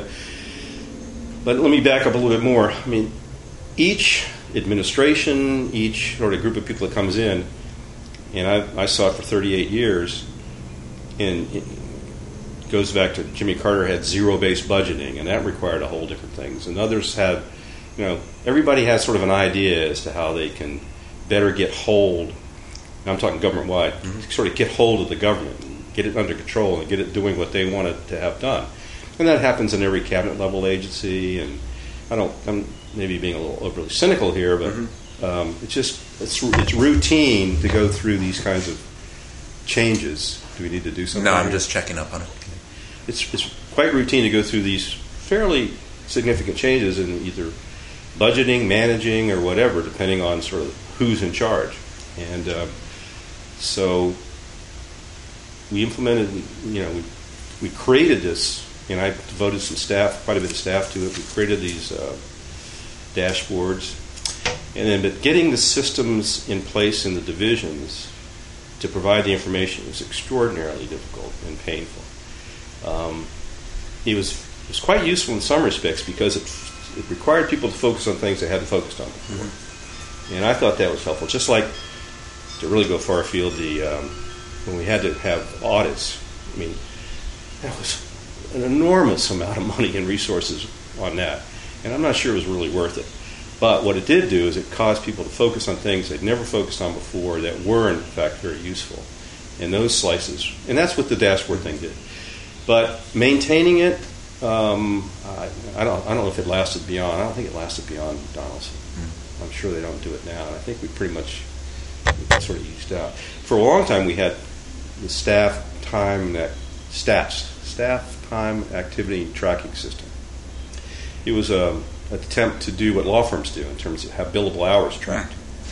But let me back up a little bit more. I mean, each administration, each sort of group of people that comes in, and I, I saw it for thirty-eight years, and it goes back to Jimmy Carter had zero-based budgeting, and that required a whole different things. And others had, you know, everybody has sort of an idea as to how they can better get hold, and I'm talking government-wide, mm-hmm. sort of get hold of the government, and get it under control, and get it doing what they want it to have done. And that happens in every cabinet-level agency, and I don't, I'm maybe being a little overly cynical here, but mm-hmm. um, it's just, it's, it's routine to go through these kinds of changes. Do we need to do something? No, I'm here? just checking up on it. It's, it's quite routine to go through these fairly significant changes in either budgeting, managing, or whatever, depending on sort of who's in charge. And uh, so we implemented, you know, we, we created this, and I devoted some staff, quite a bit of staff to it. We created these uh, dashboards. And then, but getting the systems in place in the divisions to provide the information was extraordinarily difficult and painful. Um, it was it was quite useful in some respects because it, it required people to focus on things they hadn't focused on before. Mm-hmm. And I thought that was helpful. Just like, to really go far afield, the um, when we had to have audits, I mean, that was an enormous amount of money and resources on that. And I'm not sure it was really worth it. But what it did do is it caused people to focus on things they'd never focused on before that were, in fact, very useful. And those slices, and that's what the dashboard thing did. But maintaining it, um, I, I don't I don't know if it lasted beyond, I don't think it lasted beyond Donaldson. Mm. I'm sure they don't do it now. And I think we pretty much sort of used out. For a long time, we had the staff time, that stats, staff time activity tracking system. It was a, an attempt to do what law firms do in terms of have billable hours tracked,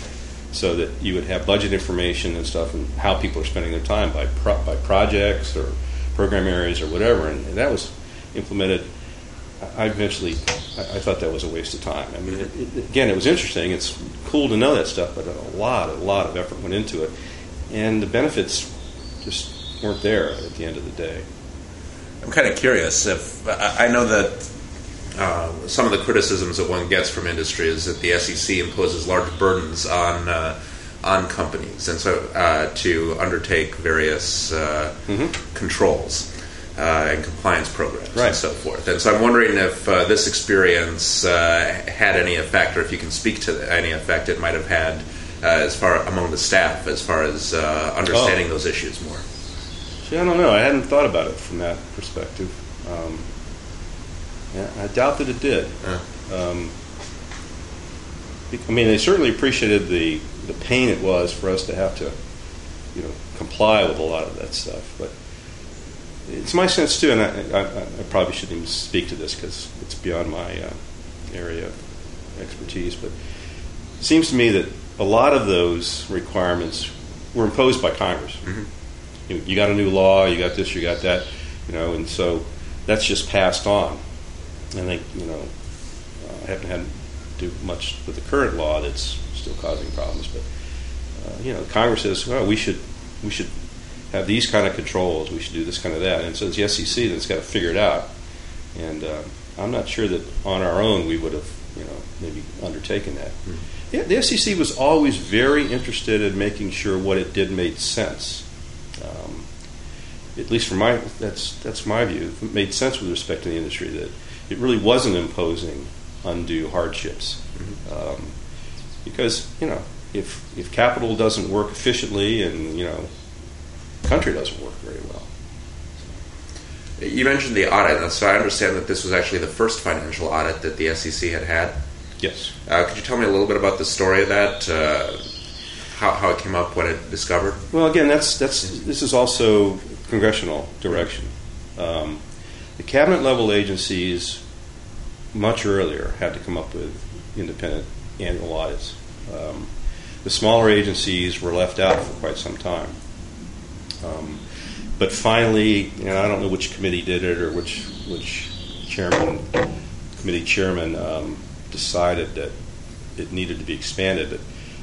so that you would have budget information and stuff and how people are spending their time by pro, by projects or program areas or whatever. And, and that was implemented. I eventually, I, I thought that was a waste of time. I mean, it, it, again, it was interesting. It's cool to know that stuff, but a lot, a lot of effort went into it, and the benefits just weren't there at the end of the day. I'm kind of curious if I know that uh, some of the criticisms that one gets from industry is that the S E C imposes large burdens on uh, on companies, and so uh, to undertake various uh, mm-hmm. controls uh, and compliance programs right. and so forth. And so I'm wondering if uh, this experience uh, had any effect, or if you can speak to any effect it might have had uh, as far among the staff, as far as uh, understanding oh. those issues more. See, I don't know. I hadn't thought about it from that perspective. Um, yeah, I doubt that it did. Uh. Um, I mean, they certainly appreciated the, the pain it was for us to have to, you know, comply with a lot of that stuff. But it's my sense too, and I, I, I probably shouldn't even speak to this because it's beyond my uh, area of expertise. But it seems to me that a lot of those requirements were imposed by Congress. Mm-hmm. You, you got a new law, you got this, you got that, you know, and so that's just passed on. And I think, you know, I haven't had to do much with the current law that's still causing problems, but uh, you know, Congress says, well, we should we should have these kind of controls, we should do this kind of that, and so it's the S E C that's got to figure it out. And uh, I'm not sure that on our own we would have, you know, maybe undertaken that. Mm-hmm. Yeah, the S E C was always very interested in making sure what it did made sense. Um, at least from my that's that's my view. It made sense with respect to the industry that it really wasn't imposing undue hardships, mm-hmm. um, because you know if if capital doesn't work efficiently, and you know, the country doesn't work very well. So. You mentioned the audit, so I understand that this was actually the first financial audit that the S E C had had. Yes. Uh, could you tell me a little bit about the story of that? Uh, how, how it came up, what it discovered? Well, again, that's that's this is also congressional direction. Um, the cabinet level agencies much earlier had to come up with independent annual audits. Um, the smaller agencies were left out for quite some time. Um, but finally, you know, I don't know which committee did it or which which chairman, committee chairman um, decided that it needed to be expanded. But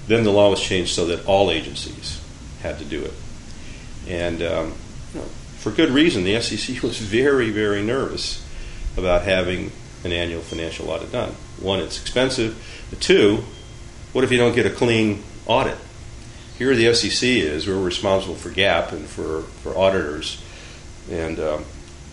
then the law was changed so that all agencies had to do it. And um, you know, for good reason, the S E C was very, very nervous about having an annual financial audit done. One, it's expensive. Two, what if you don't get a clean audit? Here the S E C is, we're responsible for GAAP and for, for auditors. And um,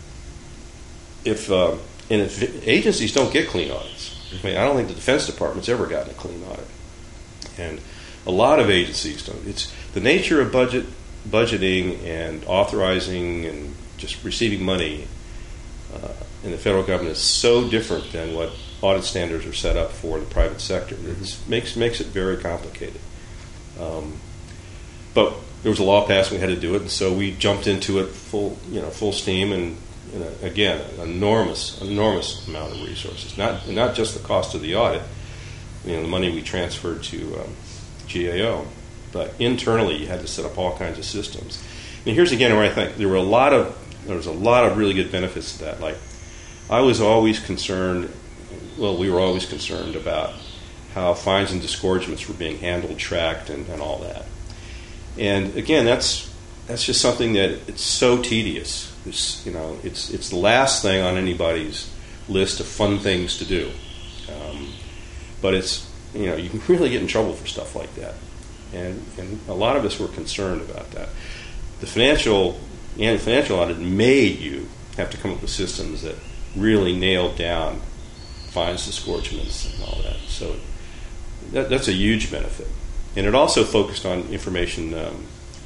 if uh, and if agencies don't get clean audits, I mean, I don't think the Defense Department's ever gotten a clean audit. And a lot of agencies don't. It's the nature of budget budgeting and authorizing and just receiving money uh, in the federal government is so different than what audit standards are set up for the private sector. It makes makes it very complicated. Um, but there was a law passed, we had to do it, and so we jumped into it full, you know, full steam, and you know, again, an enormous, enormous amount of resources. Not not just the cost of the audit, you know, the money we transferred to um, G A O, but internally you had to set up all kinds of systems. And here's again where I think there were a lot of there was a lot of really good benefits to that. Like, I was always concerned. Well, we were always concerned about how fines and disgorgements were being handled, tracked, and, and all that. And again, that's that's just something that it's so tedious. It's, you know, it's it's the last thing on anybody's list of fun things to do. Um, but it's, you know, you can really get in trouble for stuff like that. And and a lot of us were concerned about that. The financial and financial audit made you have to come up with systems that really nailed down fines, disgorgements, and all that. So that, that's a huge benefit. And it also focused on information um,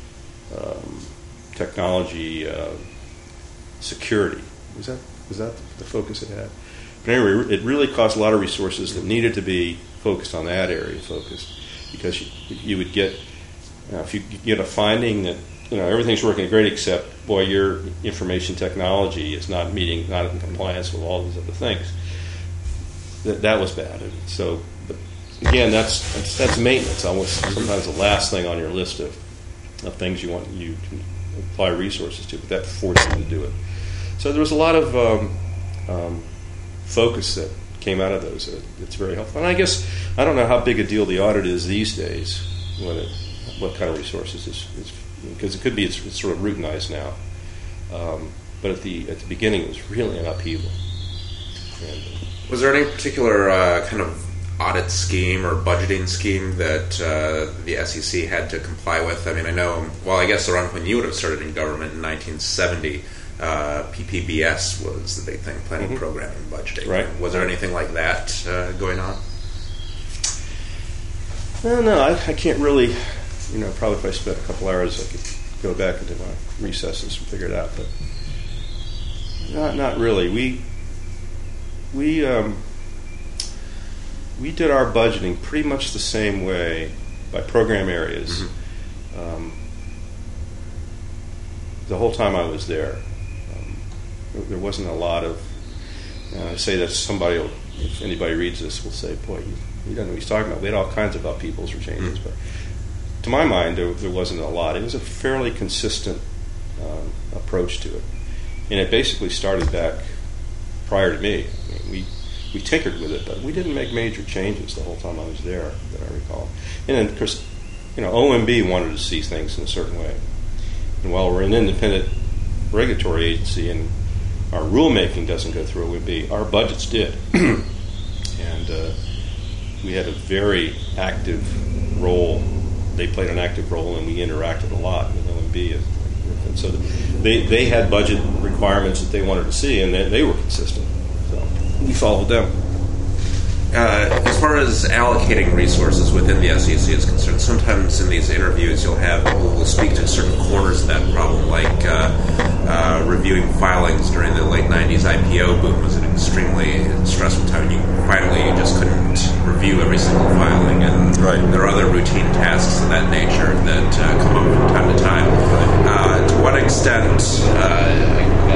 um, technology uh, security. Was that was that the focus it had? But anyway, it really cost a lot of resources that needed to be focused on that area focused, because you, you would get uh, if you get a finding that, you know, everything's working great except, boy, your information technology is not meeting, not in compliance with all these other things. That that was bad. And so, but again, that's, that's that's maintenance. Almost sometimes the last thing on your list of, of things you want you to apply resources to, but that forced you to do it. So there was a lot of um, um, focus that came out of those. It's very helpful. And I guess I don't know how big a deal the audit is these days. When it, what kind of resources is, is because it could be it's, it's sort of routinized now. Um, but at the at the beginning, it was really an upheaval. And, was there any particular uh, kind of audit scheme or budgeting scheme that uh, the S E C had to comply with? I mean, I know, well, I guess around when you would have started in government in nineteen seventy, uh, P P B S was the big thing, planning, mm-hmm. programming, budgeting. Right. Was there anything like that uh, going on? No, no, I, I can't really, you know, probably if I spent a couple hours, I could go back into my recesses and figure it out, but not not really. We we um, we did our budgeting pretty much the same way by program areas. Mm-hmm. Um, the whole time I was there, um, there wasn't a lot of. Uh, I say that somebody, will, if anybody reads this, will say, "Boy, he, he doesn't know what he's talking about." We had all kinds of upheavals or changes, mm-hmm. but to my mind, there, there wasn't a lot. It was a fairly consistent um, approach to it, and it basically started back prior to me. I mean, we we tinkered with it, but we didn't make major changes the whole time I was there, that I recall. And then, of course, you know, O M B wanted to see things in a certain way, and while we're an independent regulatory agency and our rulemaking doesn't go through O M B, our budgets did, and uh, we had a very active role. They played an active role, and we interacted a lot with O M B. And so they they had budget requirements that they wanted to see, and they, they were consistent. So we followed them. Uh, as far as allocating resources within the S E C is concerned, sometimes in these interviews you'll have people who will speak to certain corners of that problem, like uh, uh, reviewing filings during the late nineties I P O boom was an extremely stressful time. You finally you just couldn't review every single filing, and right. there are other routine tasks of that nature that uh, come up from time to time. Uh, to what extent... Uh,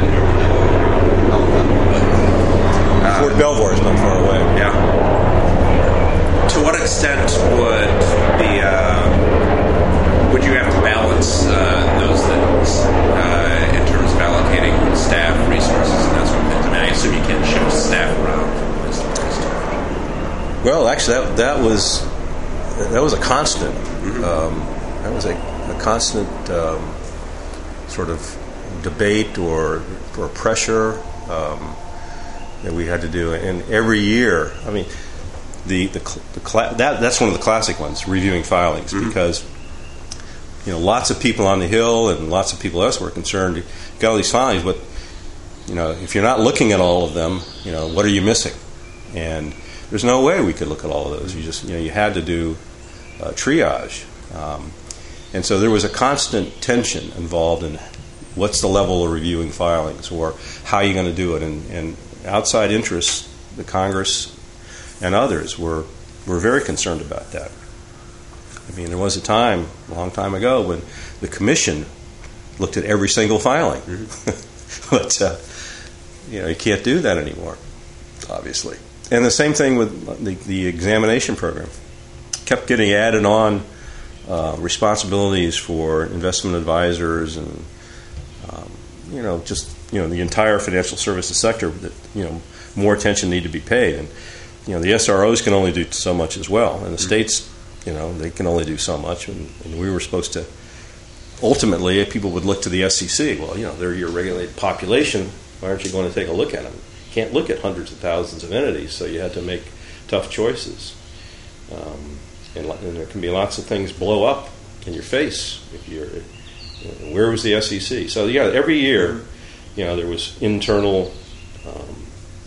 Uh, Fort Belvoir is not far away. Yeah. To what extent would the uh, would you have to balance uh, those things uh, in terms of allocating staff, resources, and that sort of things? I mean, I assume you can't shift staff around from place to place. Well, actually, that that was that was a constant. Mm-hmm. Um, that was a, a constant um, sort of debate or or pressure um, that we had to do. And every year, I mean, the the, the cla- that that's one of the classic ones, reviewing filings, mm-hmm. because you know lots of people on the Hill and lots of people else were concerned. You got all these filings, but you know if you're not looking at all of them, you know what are you missing? And there's no way we could look at all of those. You just you know you had to do uh, triage, um, and so there was a constant tension involved in what's the level of reviewing filings or how you're going to do it, and, and outside interests, the Congress and others were were very concerned about that. I mean, there was a time, a long time ago, when the Commission looked at every single filing. Mm-hmm. But, uh, you know, you can't do that anymore, obviously. And the same thing with the, the examination program. Kept getting added on uh, responsibilities for investment advisors and, um, you know, just, you know, the entire financial services sector that, you know, more attention need to be paid. And, you know, the S R Os can only do so much as well. And the states, you know, they can only do so much. And, and we were supposed to, ultimately, people would look to the S E C. Well, you know, they're your regulated population. Why aren't you going to take a look at them? You can't look at hundreds of thousands of entities, so you had to make tough choices. Um, and, and there can be lots of things blow up in your face if you're. You know, where was the S E C? So yeah, every year, you know, there was internal. Um,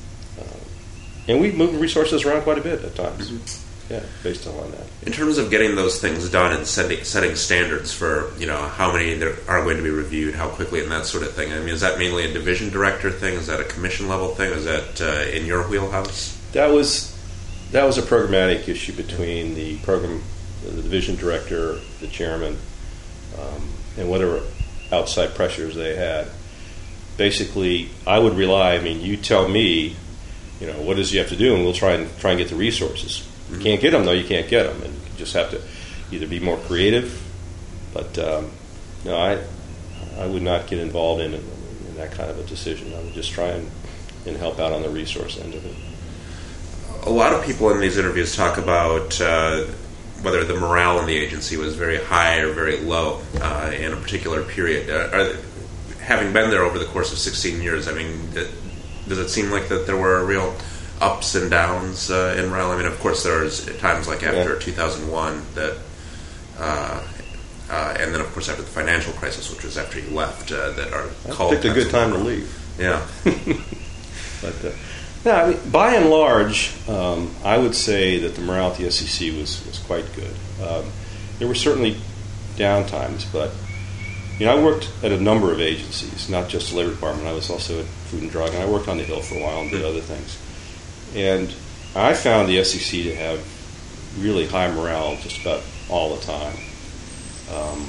And we moved resources around quite a bit at times, mm-hmm. yeah, based on that. In terms of getting those things done and setting, setting standards for, you know, how many there are going to be reviewed, how quickly, and that sort of thing. I mean, is that mainly a division director thing? Is that a commission level thing? Is that uh, in your wheelhouse? That was that was a programmatic issue between the program, the division director, the chairman, um, and whatever outside pressures they had. Basically, I would rely. I mean, you tell me. You know, what does you have to do, and we'll try and try and get the resources. Mm-hmm. You can't get them, though. You can't get them, and you just have to either be more creative. But um, no, I I would not get involved in, in that kind of a decision. I would just try and, and help out on the resource end of it. A lot of people in these interviews talk about uh, whether the morale in the agency was very high or very low uh, in a particular period. Uh, are, having been there over the course of sixteen years, I mean. It, Does it seem like that there were real ups and downs uh, in morale? I mean, of course, there was times like after yeah. two thousand one that, uh, uh, and then of course after the financial crisis, which was after you left, uh, that are I called. Picked a good time to leave. Yeah. but uh, no, I mean, by and large, um, I would say that the morale at the S E C was was quite good. Um, there were certainly down times, but. You know, I worked at a number of agencies, not just the Labor Department. I was also at Food and Drug, and I worked on the Hill for a while and did other things. And I found the S E C to have really high morale just about all the time. Um,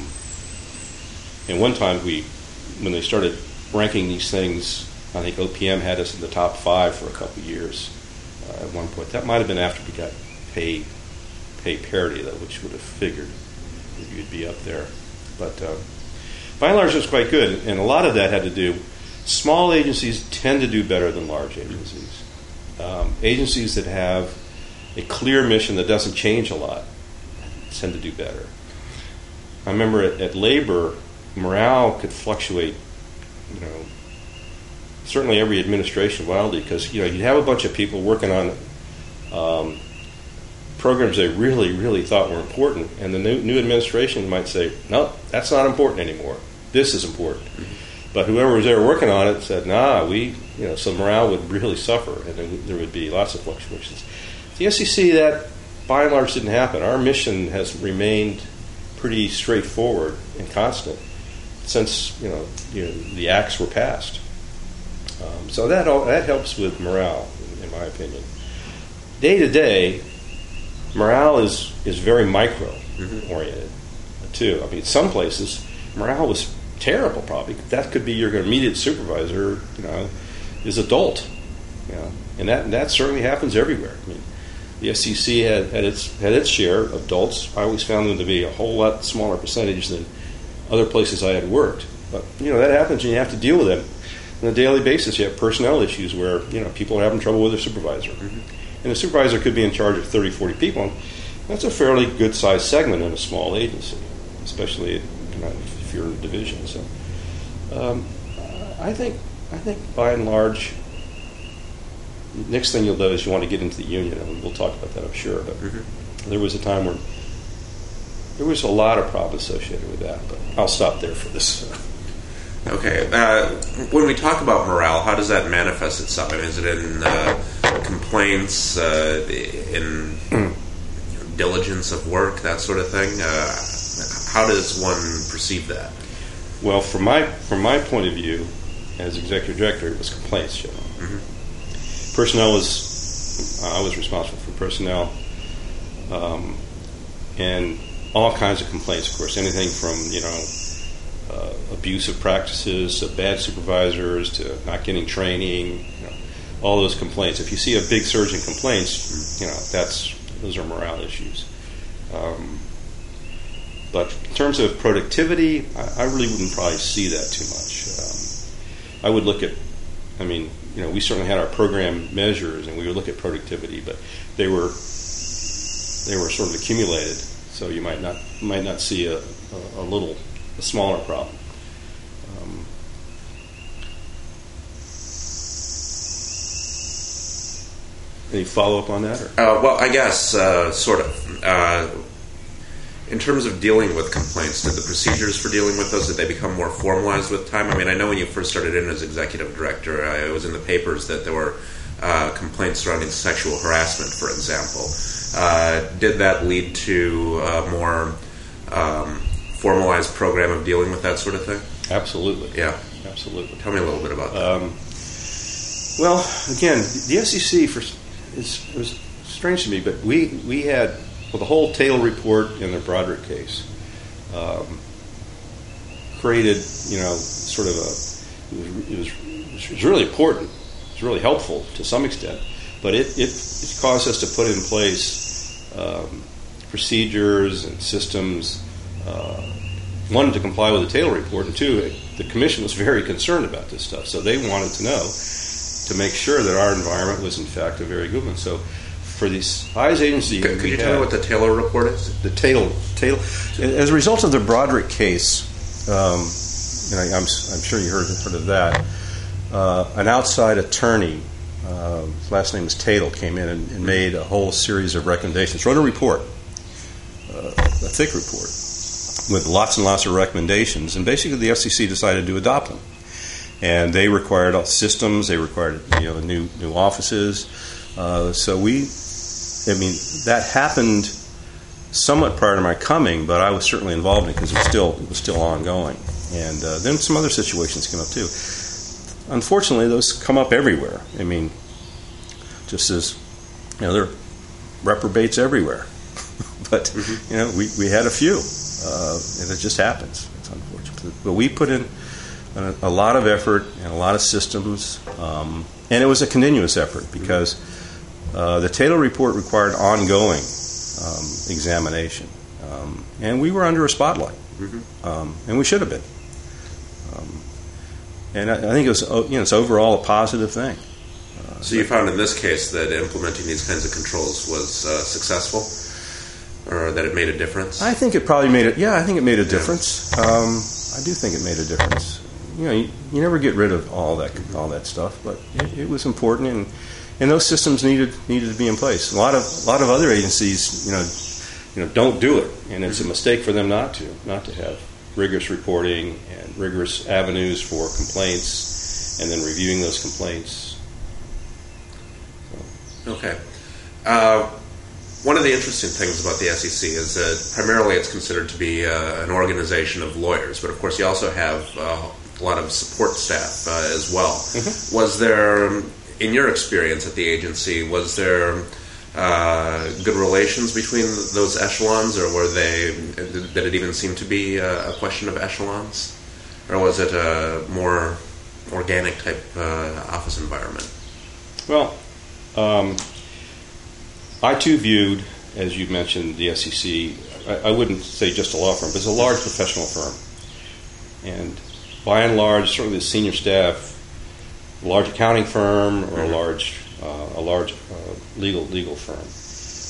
and one time, we, when they started ranking these things, I think O P M had us in the top five for a couple of years uh, at one point. That might have been after we got pay pay parity, though, which would have figured that you'd be up there. But uh, by and large, it was quite good, and a lot of that had to do. Small agencies tend to do better than large agencies. Um, agencies that have a clear mission that doesn't change a lot tend to do better. I remember at, at Labor, morale could fluctuate. You know, certainly every administration wildly, because you know you'd have a bunch of people working on um, programs they really, really thought were important, and the new, new administration might say, "No, that's not important anymore. This is important." Mm-hmm. But whoever was there working on it said, "Nah, we," you know, so morale would really suffer, and then there would be lots of fluctuations. The S E C, that by and large didn't happen. Our mission has remained pretty straightforward and constant since you know, you know the acts were passed. Um, so that all, that helps with morale, in, in my opinion. Day to day, morale is is very micro mm-hmm. oriented too. I mean, some places morale was terrible. Probably that could be your immediate supervisor. You know, is adult. You know, and that and that certainly happens everywhere. I mean, the S E C had, had its had its share of adults. I always found them to be a whole lot smaller percentage than other places I had worked. But you know that happens, and you have to deal with them on a daily basis. You have personnel issues where you know people are having trouble with their supervisor, mm-hmm. and the supervisor could be in charge of thirty, forty people. That's a fairly good-sized segment in a small agency, especially you know, if you're in a division. So, um, I think I think by and large, next thing you'll do is you want to get into the union, and we'll talk about that, I'm sure. But mm-hmm. there was a time where there was a lot of problems associated with that. But I'll stop there for this. Okay. Uh, when we talk about morale, how does that manifest itself? I mean, is it in uh, complaints, uh, in mm. diligence of work, that sort of thing? Uh, how does one perceive that? Well, from my from my point of view, as executive director, it was complaints generally. Mm-hmm. Personnel was I was responsible for personnel, um, and all kinds of complaints. Of course, anything from you know. Uh, abusive practices, uh, bad supervisors, to not getting training, you know, all those complaints. If you see a big surge in complaints, you know that's those are morale issues. Um, but in terms of productivity, I, I really wouldn't probably see that too much. Um, I would look at, I mean, you know, we certainly had our program measures, and we would look at productivity, but they were they were sort of accumulated, so you might not might not see a, a, a little. A smaller problem. Um, any follow-up on that? Or? Uh, well, I guess, uh, sort of. Uh, in terms of dealing with complaints, did the procedures for dealing with those, did they become more formalized with time? I mean, I know when you first started in as executive director, uh, it was in the papers that there were uh, complaints surrounding sexual harassment, for example. Uh, did that lead to uh, more... Um, formalized program of dealing with that sort of thing? Absolutely. Yeah. Absolutely. Tell me a little bit about that. Um, well, again, the S E C, for, it's, it was strange to me, but we, we had, well, the whole Taylor report in the Broderick case um, created, you know, sort of a, it was, it was really important. It was really helpful to some extent, but it, it, it caused us to put in place um, procedures and systems. Uh, one, to comply with the Taylor report, and two, the commission was very concerned about this stuff, so they wanted to know to make sure that our environment was in fact a very good one. So for the size agency, could, could you tell me what the Taylor report is? The Taylor, Taylor, as a result of the Broderick case, um, you know, I'm, I'm sure you heard heard of that. Uh, an outside attorney, uh, his last name is Tatel, came in and, and made a whole series of recommendations. Wrote a report, uh, a thick report, with lots and lots of recommendations, and basically the F C C decided to adopt them. And they required systems, they required you know new new offices. Uh, so we, I mean, that happened somewhat prior to my coming, but I was certainly involved in it because it was still it was still ongoing. And uh, then some other situations came up too. Unfortunately, those come up everywhere. I mean, just as you know, there are reprobates everywhere. But mm-hmm. you know, we, we had a few. Uh, and it just happens. It's unfortunate. But we put in a, a lot of effort and a lot of systems, um, and it was a continuous effort because uh, the Taylor report required ongoing um, examination, um, and we were under a spotlight, mm-hmm. um, and we should have been. Um, and I, I think it was, you know, it's overall a positive thing. Uh, so you found in this case that implementing these kinds of controls was uh, successful? Or that it made a difference? I think it probably made it. Yeah, I think it made a difference. Yeah. Um, I do think it made a difference. You know, you, you never get rid of all that all that stuff, but it, it was important, and and those systems needed needed to be in place. A lot of a lot of other agencies, you know, you know, don't do it, and it's a mistake for them not to not to have rigorous reporting and rigorous avenues for complaints, and then reviewing those complaints. So. Okay. Uh, One of the interesting things about the S E C is that primarily it's considered to be uh, an organization of lawyers, but of course you also have uh, a lot of support staff uh, as well. Mm-hmm. Was there, in your experience at the agency, was there uh, good relations between those echelons, or were they, did it even seem to be a, a question of echelons? Or was it a more organic type uh, office environment? Well, um, I too viewed, as you mentioned, the S E C, I, I wouldn't say just a law firm, but it's a large professional firm. And by and large, certainly the senior staff, a large accounting firm or a large uh, a large uh, legal legal firm.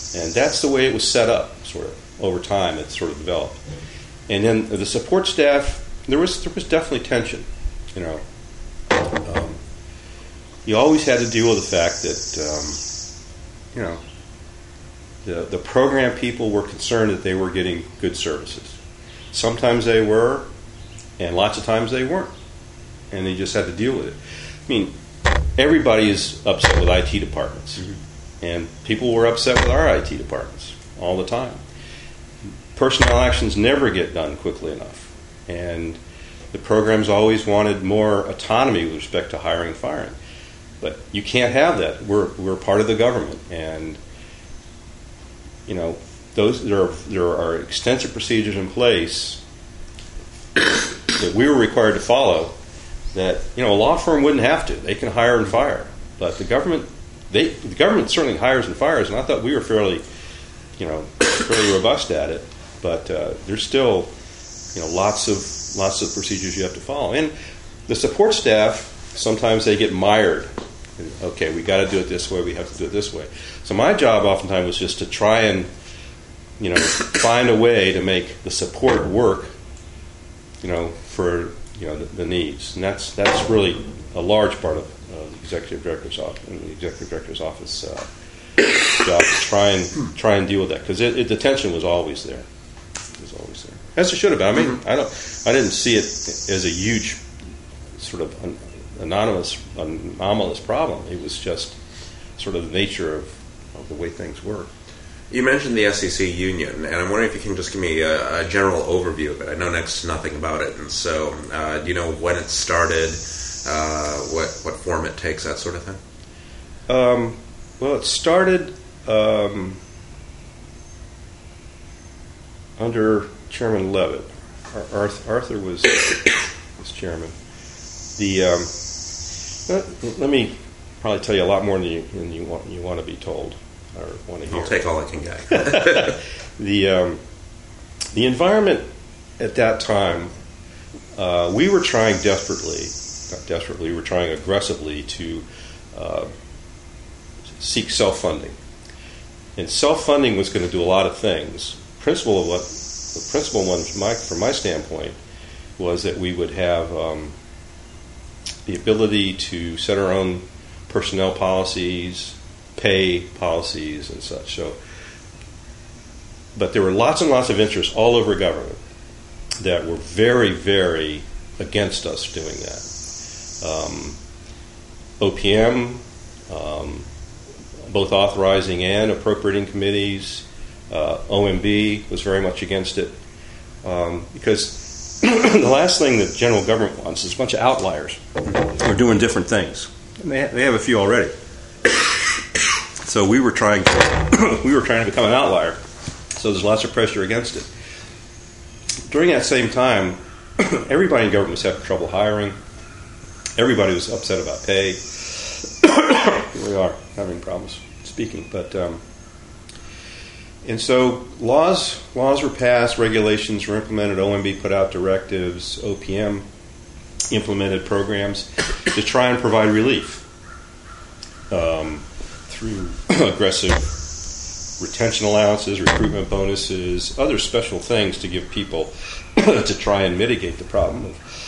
And that's the way it was set up, sort of, over time. It sort of developed. And then the support staff, there was there was definitely tension, you know. Um, you always had to deal with the fact that, um, you know, the, the program people were concerned that they were getting good services. Sometimes they were, and lots of times they weren't. And they just had to deal with it. I mean, everybody is upset with I T departments. Mm-hmm. And people were upset with our I T departments all the time. Personnel actions never get done quickly enough. And the programs always wanted more autonomy with respect to hiring and firing. But you can't have that. We're we're part of the government. And, you know, those there are, there are extensive procedures in place that we were required to follow that, you know, a law firm wouldn't have to. They can hire and fire. But the government, they the government certainly hires and fires, and I thought we were fairly, you know, fairly robust at it. But uh, there's still, you know, lots of lots of procedures you have to follow. And the support staff, sometimes they get mired. Okay, we got to do it this way. We have to do it this way. So my job oftentimes was just to try and, you know, find a way to make the support work, you know, for, you know, the, the needs. And that's that's really a large part of uh, the executive director's office, the executive director's office uh, job to try and try and deal with that, because the tension was always there. It was always there, as it should have been. I mean, I don't, I didn't see it as a huge sort of an anonymous, anomalous problem. It was just sort of the nature of, of the way things work. You mentioned the S E C union, and I'm wondering if you can just give me a, a general overview of it. I know next to nothing about it, and so uh, do you know when it started, uh, what what form it takes, that sort of thing? Um, well, it started um, under Chairman Levitt. Arthur, Arthur was was chairman. The um, let, let me probably tell you a lot more than you, than you want you want to be told or want to hear. I'll take all I can get. the um, the environment at that time, uh, we were trying desperately, not desperately, we were trying aggressively to uh, seek self-funding, and self-funding was going to do a lot of things. Principle of what the principal one, from my, from my standpoint, was that we would have um, the ability to set our own personnel policies, pay policies, and such. So, but there were lots and lots of interests all over government that were very, very against us doing that. Um, O P M, um, both authorizing and appropriating committees, uh, O M B was very much against it, um, because the last thing that general government wants is a bunch of outliers who are doing different things. And they, ha- they have a few already. So we were trying to we were trying to become an outlier. So there's lots of pressure against it. During that same time, everybody in government was having trouble hiring. Everybody was upset about pay. Here we are having problems speaking, but um, and so laws laws were passed, regulations were implemented, O M B put out directives, O P M implemented programs to try and provide relief um, through aggressive retention allowances, recruitment bonuses, other special things to give people to try and mitigate the problem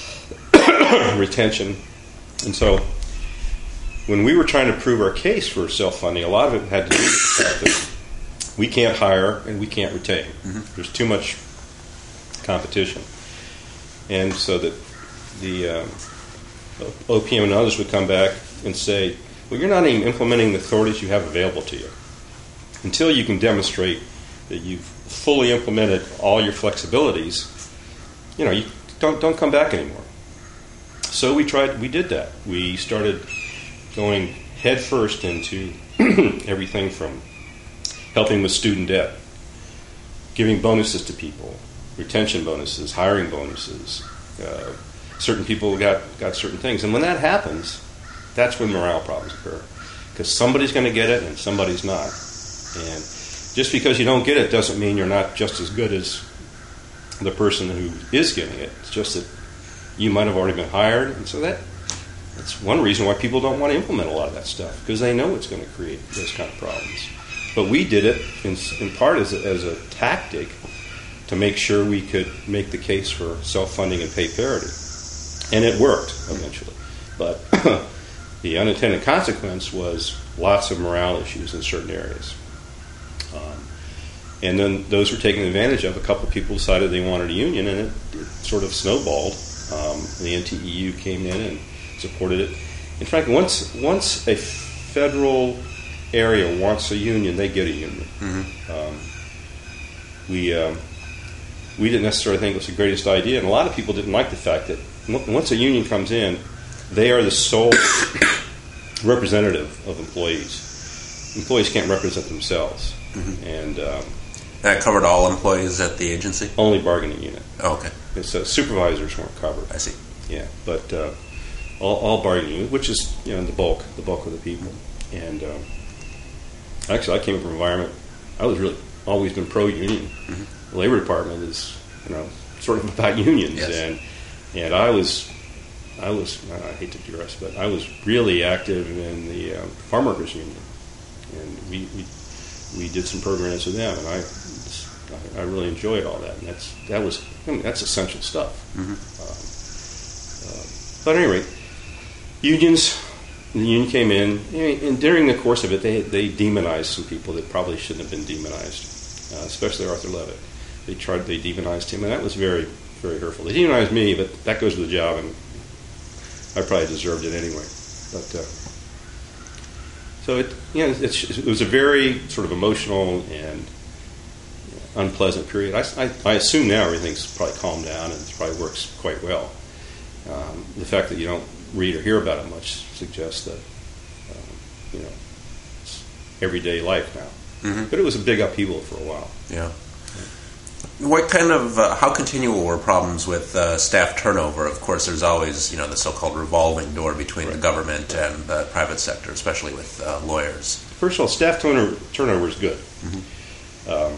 of retention. And so when we were trying to prove our case for self-funding, a lot of it had to do with the fact that we can't hire and we can't retain. Mm-hmm. There's too much competition. And so that the um, O P M and others would come back and say, well, you're not even implementing the authorities you have available to you. Until you can demonstrate that you've fully implemented all your flexibilities, you know, you don't don't come back anymore. So we tried, we did that. We started going headfirst into everything from helping with student debt, giving bonuses to people, retention bonuses, hiring bonuses. Uh, certain people got, got certain things. And when that happens, that's when morale problems occur. Because somebody's going to get it and somebody's not. And just because you don't get it doesn't mean you're not just as good as the person who is getting it. It's just that you might have already been hired. And so that that's one reason why people don't want to implement a lot of that stuff, because they know it's going to create those kind of problems. but we did it in, in part as a, as a tactic to make sure we could make the case for self-funding and pay parity. And it worked eventually. But the unintended consequence was lots of morale issues in certain areas. Um, and then those were taken advantage of. A couple of people decided they wanted a union, and it, it sort of snowballed. Um, the N T E U came in and supported it. In fact, once once a federal area wants a union, they get a union. Mm-hmm. Um, we um, we didn't necessarily think it was the greatest idea, and a lot of people didn't like the fact that once a union comes in, they are the sole representative of employees. Employees can't represent themselves, mm-hmm. and um, that covered all employees at the agency. Only bargaining unit. Oh, okay. And so supervisors weren't covered. I see. Yeah, but uh, all, all bargaining unit, which is you know the bulk, the bulk of the people. And um, actually, I came from an environment. I was really always been pro-union. Mm-hmm. The Labor Department is you know sort of about unions, yes. and and I was. I was, I hate to digress, but I was really active in the um, Farm Workers Union, and we, we we did some programs with them, and I I really enjoyed all that, and that's that was I mean, that's essential stuff. Mm-hmm. Um, uh, but at any rate, unions, the union came in, and during the course of it, they they demonized some people that probably shouldn't have been demonized, uh, especially Arthur Levitt. They tried, they demonized him, and that was very very hurtful. They demonized me, but that goes with the job, and I probably deserved it anyway. But uh, so it, you know, it's, it was a very sort of emotional and you know, unpleasant period. I, I, I assume now everything's probably calmed down and it probably works quite well. Um, the fact that you don't read or hear about it much suggests that um, you know it's everyday life now. Mm-hmm. But it was a big upheaval for a while. Yeah. What kind of, uh, how continual were problems with uh, staff turnover? Of course, there's always, you know, the so-called revolving door between right. the government right. and the private sector, especially with uh, lawyers. First of all, staff turnover, turnover is good. Mm-hmm. Um,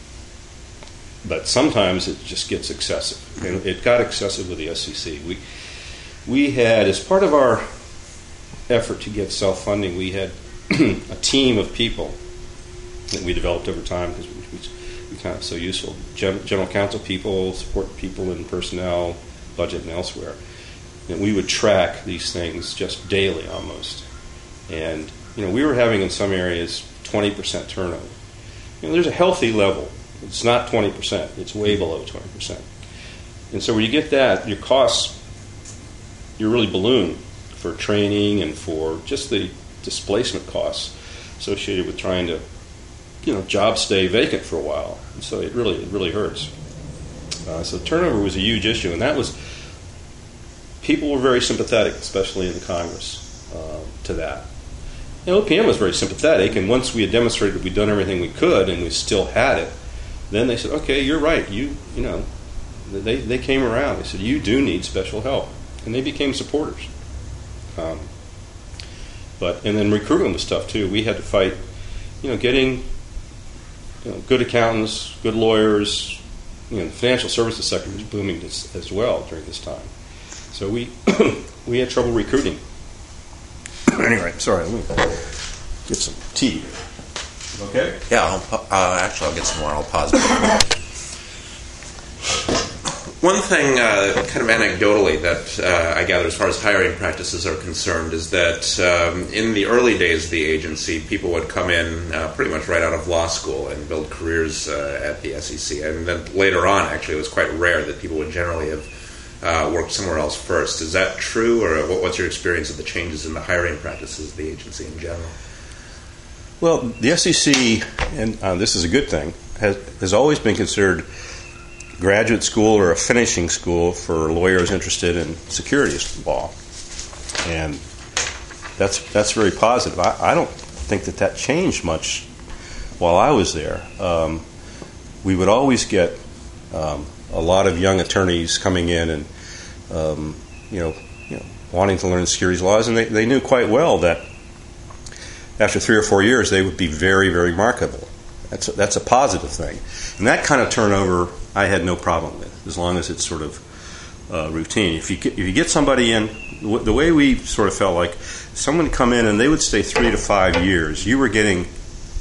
but sometimes it just gets excessive. Mm-hmm. And it got excessive with the S E C. We, we had, as part of our effort to get self-funding, we had a team of people that we developed over time because we, we kind of so useful. Gen- general counsel people, support people in personnel, budget, and elsewhere. And we would track these things just daily almost. And, you know, we were having in some areas twenty percent turnover. You know, there's a healthy level. It's not twenty percent. It's way below twenty percent. And so when you get that, your costs, you really balloon for training and for just the displacement costs associated with trying to you know, jobs stay vacant for a while, and so it really, it really hurts. Uh, so turnover was a huge issue, and that was people were very sympathetic, especially in the Congress, uh, to that. And O P M was very sympathetic, and once we had demonstrated we'd done everything we could, and we still had it, then they said, "Okay, you're right. You, you know," they they came around. They said, "You do need special help," and they became supporters. Um, but and then recruitment was tough too. We had to fight, you know, getting. You know, good accountants, good lawyers. You know, the financial services sector was booming as, as well during this time. So we we had trouble recruiting. Anyway, sorry, let me get some tea. Okay. Yeah, I'll, uh, actually, I'll get some more. I'll pause. One thing, uh, kind of anecdotally, that uh, I gather as far as hiring practices are concerned is that um, in the early days of the agency, people would come in uh, pretty much right out of law school and build careers uh, at the S E C. And then later on, actually, it was quite rare that people would generally have uh, worked somewhere else first. Is that true, or what's your experience of the changes in the hiring practices of the agency in general? Well, the S E C, and uh, this is a good thing, has, has always been considered graduate school or a finishing school for lawyers interested in securities law, and that's that's very positive. I, I don't think that that changed much while I was there. Um, we would always get um, a lot of young attorneys coming in and um, you know, you know wanting to learn securities laws, and they, they knew quite well that after three or four years they would be very, very marketable. That's a, that's a positive thing, and that kind of turnover I had no problem with, as long as it's sort of uh, routine. If you get, if you get somebody in, the way we sort of felt like someone would come in and they would stay three to five years, you were getting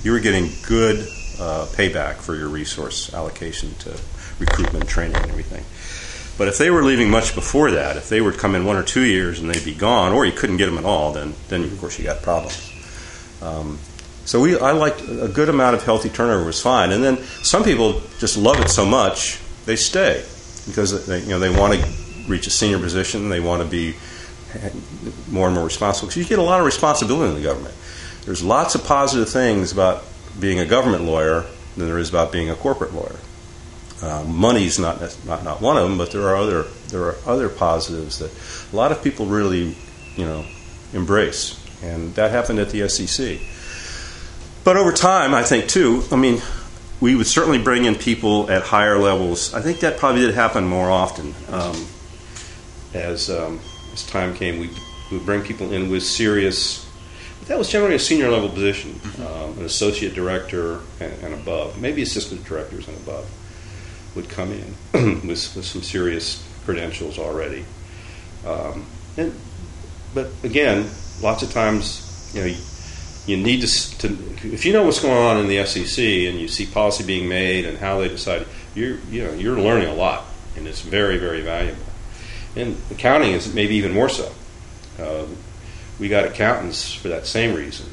you were getting good uh, payback for your resource allocation to recruitment, training, and everything. But if they were leaving much before that, if they would come in one or two years and they'd be gone, or you couldn't get them at all, then then of course you got problems. Um, so we, I liked a good amount of healthy turnover was fine, and then some people just love it so much they stay because they, you know, they want to reach a senior position, they want to be more and more responsible because you get a lot of responsibility in the government. There's lots of positive things about being a government lawyer than there is about being a corporate lawyer. Uh, money's not, not not one of them, but there are other there are other positives that a lot of people really, you know, embrace, and that happened at the S E C. But over time, I think too. I mean, we would certainly bring in people at higher levels. I think that probably did happen more often um, as um, as time came. We would bring people in with serious. But that was generally a senior level position, um, an associate director and, and above, maybe assistant directors and above, would come in with, with some serious credentials already. Um, and but again, lots of times, you know, you, you need to, to if you know what's going on in the S E C and you see policy being made and how they decide, you're you know you're learning a lot, and it's very very valuable. And accounting is maybe even more so. Uh, we got accountants for that same reason.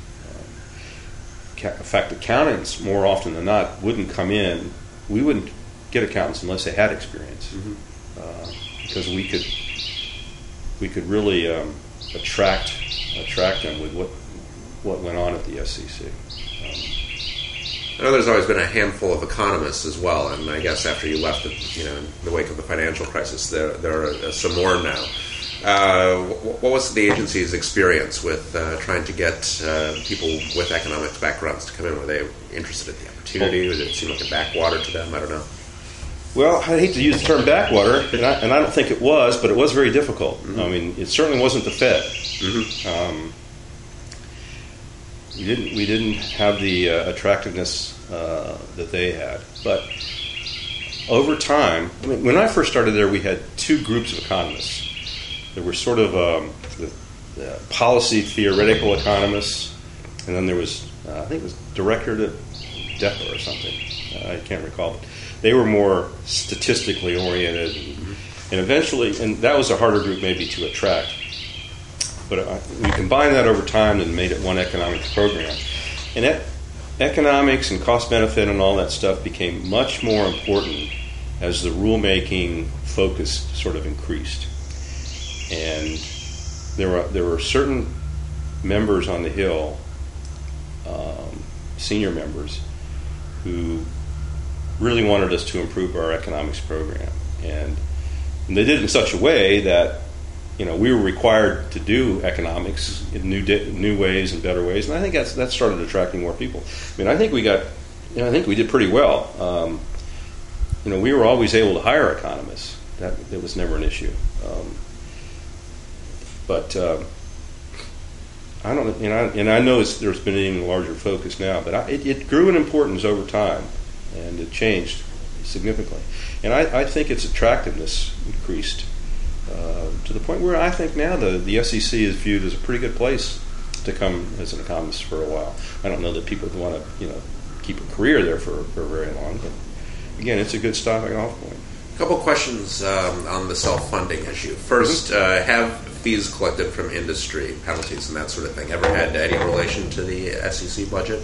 Um, in fact, accountants more often than not wouldn't come in. We wouldn't get accountants unless they had experience, mm-hmm. uh, because we could we could really um, attract attract them with what what went on at the S E C. Um, I know there's always been a handful of economists as well, and I guess after you left, the, you know, in the wake of the financial crisis, there there are some more now. Uh, what was the agency's experience with uh, trying to get uh, people with economics backgrounds to come in? Were they interested in the opportunity? Did it seem like a backwater to them? I don't know. Well, I hate to use the term backwater, and I, and I don't think it was, but it was very difficult. Mm-hmm. I mean, it certainly wasn't the Fed. Mm-hmm. Um, we didn't we didn't have the uh, attractiveness uh, that they had, but over time, I mean, when I first started there, we had two groups of economists. There were sort of um, the, the policy theoretical economists, and then there was uh, I think it was director to D E P A or something. Uh, I can't recall, but they were more statistically oriented, and, and eventually, and that was a harder group maybe to attract. But uh, we combined that over time and made it one economics program. And that economics and cost benefit and all that stuff became much more important as the rulemaking focus sort of increased. And there were there were certain members on the Hill, um, senior members, who really wanted us to improve our economics program, and, and they did it in such a way that, you know, we were required to do economics in new di- new ways and better ways, and I think that's that started attracting more people. I mean, I think we got, you know, I think we did pretty well. Um, you know, we were always able to hire economists. That that was never an issue. Um, but uh, I don't, you know, and I know it's, there's been an even larger focus now, but I, it, it grew in importance over time. And it changed significantly. And I, I think its attractiveness increased uh, to the point where I think now the, the S E C is viewed as a pretty good place to come as an economist for a while. I don't know that people want to, you know, keep a career there for, for very long, but again, it's a good stopping off point. A couple questions um, on the self-funding issue. First, uh, have fees collected from industry, penalties and that sort of thing, ever had any relation to the S E C budget?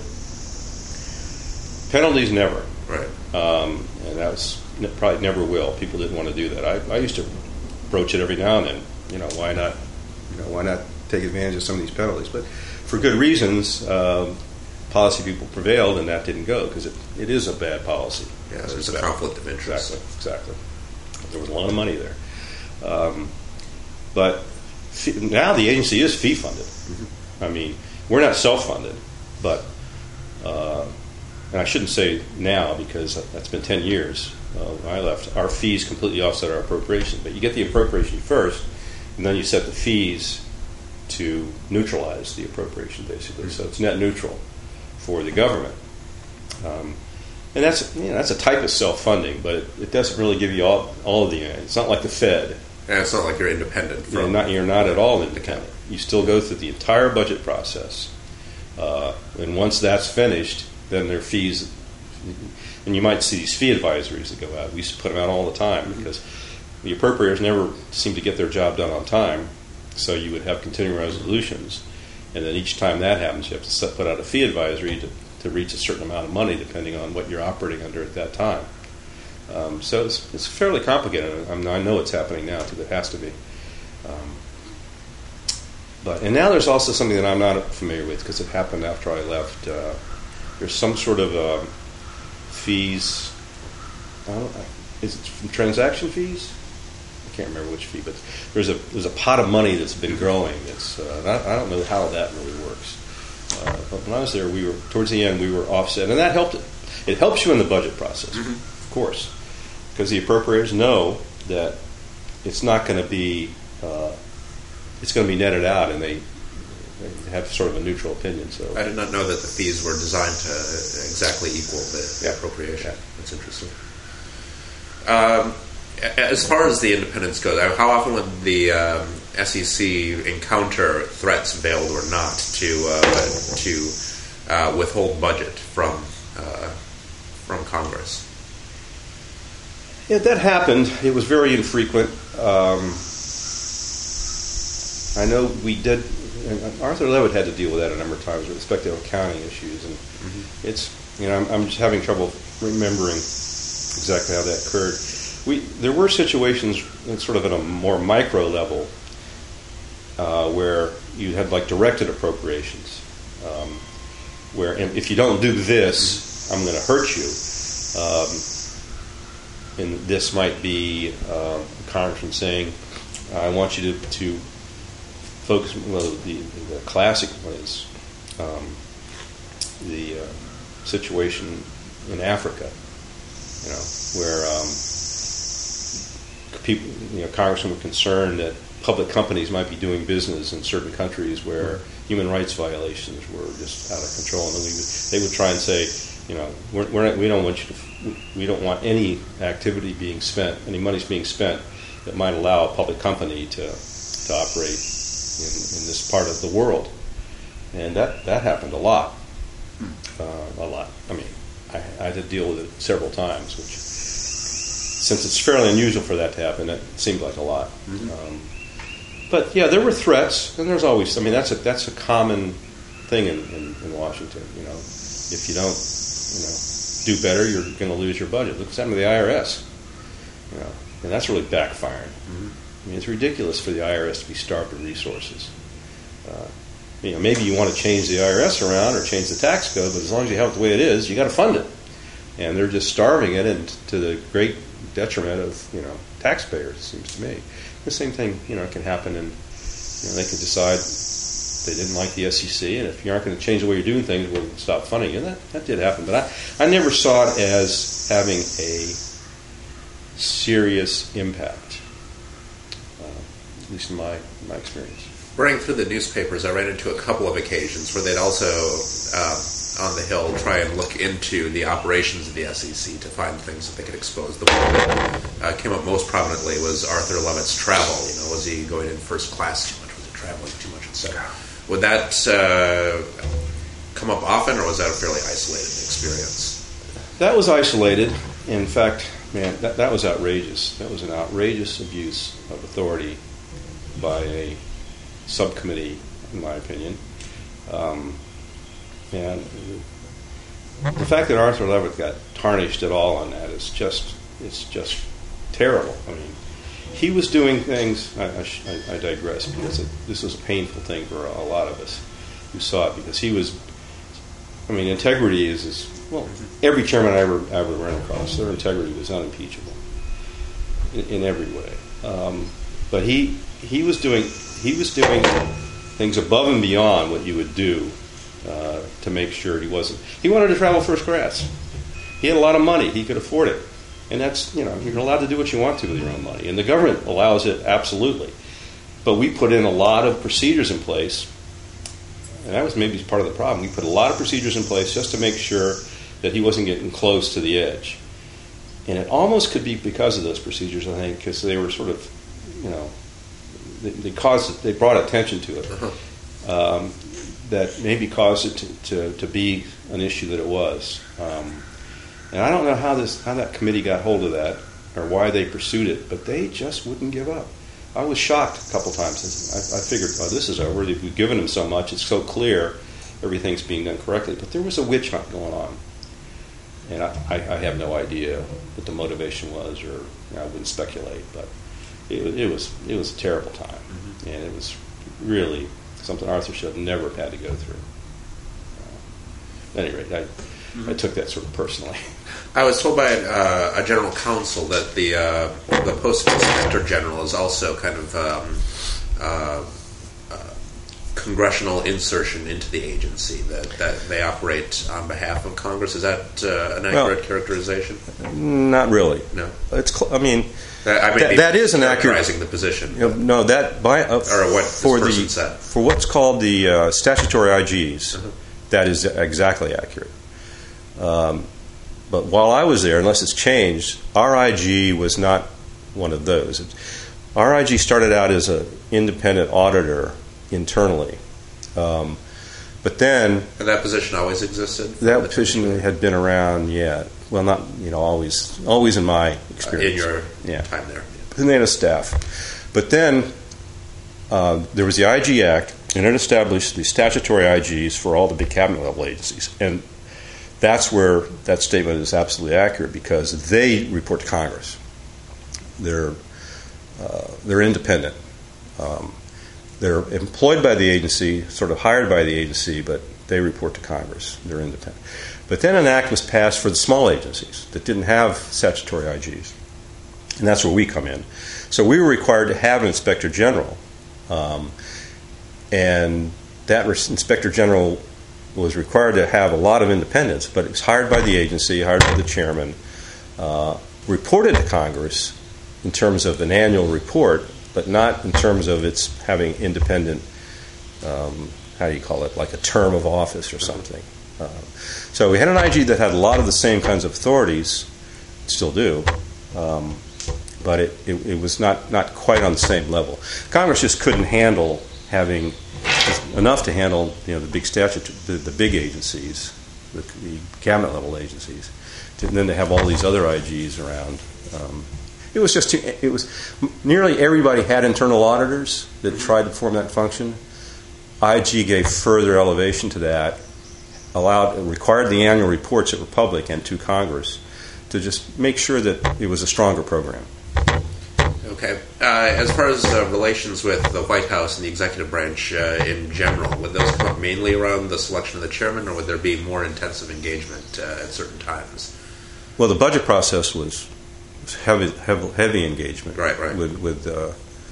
Penalties, never. Right. Um, and that was probably never will. People didn't want to do that. I, I used to approach it every now and then. You know, why not? You know, why not take advantage of some of these penalties? But for good reasons, um, policy people prevailed, and that didn't go because it, it is a bad policy. Yeah, there's a conflict of interest. Exactly. Exactly. There was a lot of money there. Um, but fee, now the agency is fee funded. Mm-hmm. I mean, we're not self funded, but. Uh, And I shouldn't say now because that's been ten years uh, when I left. Our fees completely offset our appropriation. But you get the appropriation first, and then you set the fees to neutralize the appropriation, basically. So it's net neutral for the government. Um, and that's you know, that's a type of self-funding, but it, it doesn't really give you all, all of the... It's not like the Fed. And it's not like you're independent from... You're not, you're not at all independent. You still go through the entire budget process. Uh, and once that's finished... then their fees, and you might see these fee advisories that go out. We used to put them out all the time because the appropriators never seem to get their job done on time, so you would have continuing resolutions, and then each time that happens, you have to set, put out a fee advisory to, to reach a certain amount of money depending on what you're operating under at that time. Um, so it's, it's fairly complicated. I, mean, I know it's happening now too. It has to be. Um, but and now there's also something that I'm not familiar with because it happened after I left. Uh, there's some sort of uh, fees. I don't know, is it from transaction fees? I can't remember which fee, but there's a there's a pot of money that's been growing. It's uh, I, I don't know how that really works. Uh, but when I was there, we were towards the end we were offset, and that helped. It, it helps you in the budget process, mm-hmm. of course. Because the appropriators know that it's not going to be, uh, it's going to be netted out, and they, they have sort of a neutral opinion. So I did not know that the fees were designed to exactly equal the, the yeah. appropriation. Yeah. That's interesting. Um, as far as the independence goes, how often would the um, S E C encounter threats, veiled or not, to uh, to uh, withhold budget from uh, from Congress? Yeah, that happened. It was very infrequent. Um, I know we did. Arthur Levitt had to deal with that a number of times with respect to accounting issues, and mm-hmm. it's you know I'm, I'm just having trouble remembering exactly how that occurred. We there were situations, sort of at a more micro level, uh, where you had like directed appropriations, um, where if you don't do this, I'm going to hurt you. Um, And this might be uh, a congressman saying, I want you to, to focus, well, the, the classic one is um, the uh, situation in Africa, you know, where um, people, you know, congressmen were concerned that public companies might be doing business in certain countries where human rights violations were just out of control. And then we would, they would try and say, you know, we're, we're not, we don't want you to, we don't want any activity being spent, any money's being spent that might allow a public company to to operate in, in this part of the world, and that, that happened a lot, uh, a lot. I mean, I, I had to deal with it several times, which, since it's fairly unusual for that to happen, it seemed like a lot. Mm-hmm. Um, but yeah, there were threats, and there's always. I mean, that's a that's a common thing in, in, in Washington. You know, if you don't, you know, do better, you're going to lose your budget. Look what's happened to the I R S. You know, and that's really backfiring. Mm-hmm. I mean, it's ridiculous for the I R S to be starved of resources. Uh, you know, maybe you want to change the I R S around or change the tax code, but as long as you have it the way it is, you got to fund it. And they're just starving it, and to the great detriment of you know taxpayers. It seems to me. The same thing, you know, can happen, and you know, they can decide they didn't like the S E C, and if you aren't going to change the way you're doing things, we'll stop funding you. And that, that did happen, but I, I never saw it as having a serious impact, uh, at least in my in my experience. Running through the newspapers, I ran into a couple of occasions where they'd also, uh, on the Hill, try and look into the operations of the S E C to find things that they could expose. The one that uh, came up most prominently was Arthur Levitt's travel. You know, was he going in first class too much? Was he traveling too much, et cetera? Would that uh, come up often, or was that a fairly isolated experience? That was isolated. In fact, man, that, that was outrageous. That was an outrageous abuse of authority by a subcommittee, in my opinion. Um, and the fact that Arthur Levitt got tarnished at all on that is just, it's just terrible. I mean, he was doing things, I, I, I digress, because it, this was a painful thing for a, a lot of us who saw it, because he was, I mean, integrity is, is well, every chairman I ever, ever ran across, their integrity was unimpeachable in, in every way. Um, but he he was doing he was doing things above and beyond what you would do uh, to make sure he wasn't. He wanted to travel first class. He had a lot of money. He could afford it. And that's, you know, you're allowed to do what you want to with your own money. And the government allows it absolutely. But we put in a lot of procedures in place, and that was maybe part of the problem. We put a lot of procedures in place just to make sure that he wasn't getting close to the edge. And it almost could be because of those procedures, I think, because they were sort of, you know, they, they caused, they brought attention to it. Um, that maybe caused it to, to, to be an issue that it was. Um, and I don't know how this how that committee got hold of that or why they pursued it, but they just wouldn't give up. I was shocked a couple times. I, I figured, oh, this is over. We've given them so much. It's so clear everything's being done correctly. But there was a witch hunt going on. And I, I, I have no idea what the motivation was, or you know, I wouldn't speculate. But it, it was it was a terrible time. Mm-hmm. And it was really something Arthur should have never had to go through. Uh, at any rate, I, mm-hmm. I took that sort of personally. I was told by uh, a general counsel that the uh, the post inspector general is also kind of um, uh, uh, congressional insertion into the agency, that, that they operate on behalf of Congress. Is that uh, an accurate well, characterization? Not really. No. It's. Cl- I mean, that, I mean that, that is an accurate characterizing the position. You know, no, that by uh, or what for this person the said. For what's called the uh, statutory I Gs, uh-huh. that is exactly accurate. Um, But while I was there, unless it's changed, R I G was not one of those. R I G started out as an independent auditor internally. Um, but then... And that position always existed? That position had been around, yeah. Well, not, you know, always always in my experience. Uh, in your yeah. time there. And they had a staff. But then uh, there was the I G Act, and it established the statutory I Gs for all the big cabinet-level agencies. And that's where that statement is absolutely accurate, because they report to Congress. They're uh, they're independent. Um, they're employed by the agency, sort of hired by the agency, but they report to Congress. They're independent. But then an act was passed for the small agencies that didn't have statutory I Gs, and that's where we come in. So we were required to have an inspector general, um, and that inspector general was required to have a lot of independence, but it was hired by the agency, hired by the chairman, uh, reported to Congress in terms of an annual report, but not in terms of its having independent, um, how do you call it, like a term of office or something. Uh, so we had an I G that had a lot of the same kinds of authorities, still do, um, but it, it, it was not, not quite on the same level. Congress just couldn't handle having enough to handle, you know, the big statute, the, the big agencies, the, the cabinet level agencies, and then to have all these other I Gs around. Um, it was just too, it was nearly everybody had internal auditors that tried to perform that function. I G gave further elevation to that, allowed required the annual reports that were public and to Congress to just make sure that it was a stronger program. Okay. Uh, as far as uh, relations with the White House and the executive branch uh, in general, would those come up mainly around the selection of the chairman, or would there be more intensive engagement uh, at certain times? Well, the budget process was heavy, heavy, heavy engagement right, right. with, with uh,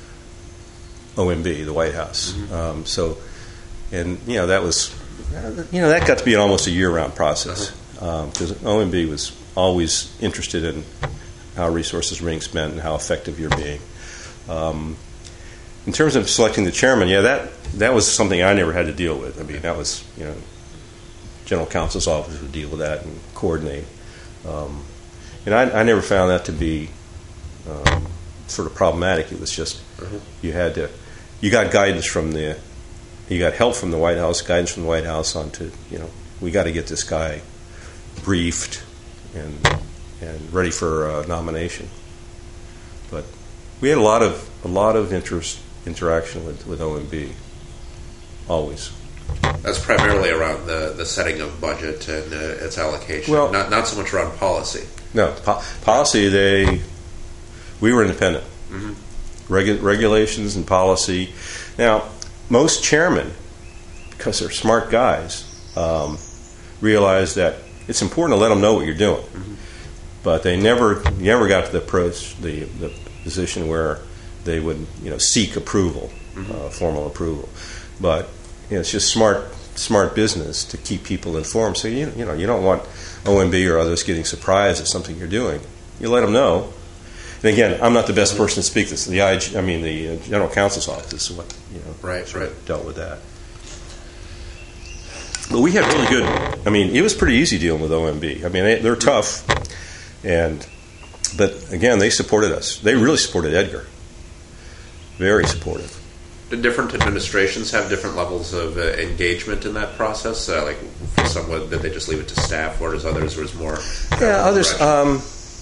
O M B, the White House. Mm-hmm. Um, so, and you know that was, you know, that got to be an almost a year-round process, because uh-huh. um, O M B was always interested in how resources are being spent and how effective you're being. Um, in terms of selecting the chairman, yeah, that that was something I never had to deal with. I mean, that was, you know, general counsel's office would deal with that and coordinate. Um, and I, I never found that to be um, sort of problematic. It was just uh-huh. you had to, you got guidance from the, you got help from the White House, guidance from the White House on to, you know, we got to get this guy briefed and and ready for uh, nomination. But we had a lot of a lot of interest interaction with, with O M B, always. That's primarily around the, the setting of budget and uh, its allocation, well, not not so much around policy. No, po- policy. They we were independent. Mm-hmm. Regu- regulations and policy. Now, most chairmen, because they're smart guys, um, realize that it's important to let them know what you're doing. Mm-hmm. But they never never got to the, approach, the the position where they would, you know, seek approval, mm-hmm. uh, formal approval. But you know, it's just smart smart business to keep people informed. So you you know you don't want O M B or others getting surprised at something you're doing. You let them know. And again, I'm not the best person to speak this. The I G, I mean the uh, General Counsel's office is what you know right right dealt with that. But we had really good. I mean, it was pretty easy dealing with O M B. I mean, they, they're tough. And, but again, they supported us. They really supported Edgar. Very supportive. do different administrations have different levels of uh, engagement in that process? Uh, like for someone, did they just leave it to staff, or does others was more? Yeah, others. Um,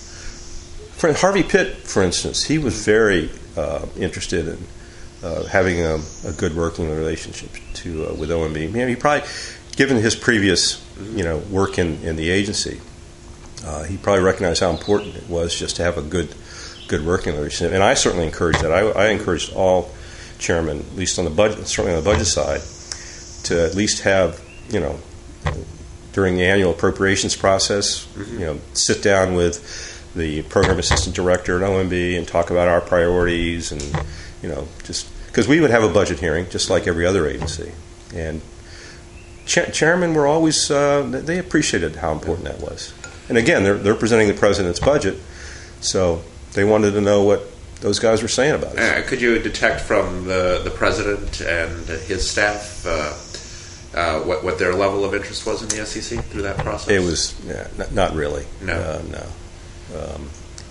for Harvey Pitt, for instance, he was very uh, interested in uh, having a, a good working relationship to uh, with O M B. I mean, he probably, given his previous you know work in, in the agency, uh, he probably recognized how important it was just to have a good good working relationship. And I certainly encourage that. I, I encouraged all chairmen, at least on the budget, certainly on the budget side, to at least have you know during the annual appropriations process, mm-hmm. you know, sit down with the program assistant director at O M B and talk about our priorities, and you know, just because we would have a budget hearing just like every other agency, and cha- chairmen were always uh, they appreciated how important that was. And again, they're they're presenting the president's budget, so they wanted to know what those guys were saying about it. Uh, could you detect from the the president and his staff uh, uh, what what their level of interest was in the S E C through that process? It was yeah, not, not really. No, uh, no. Um,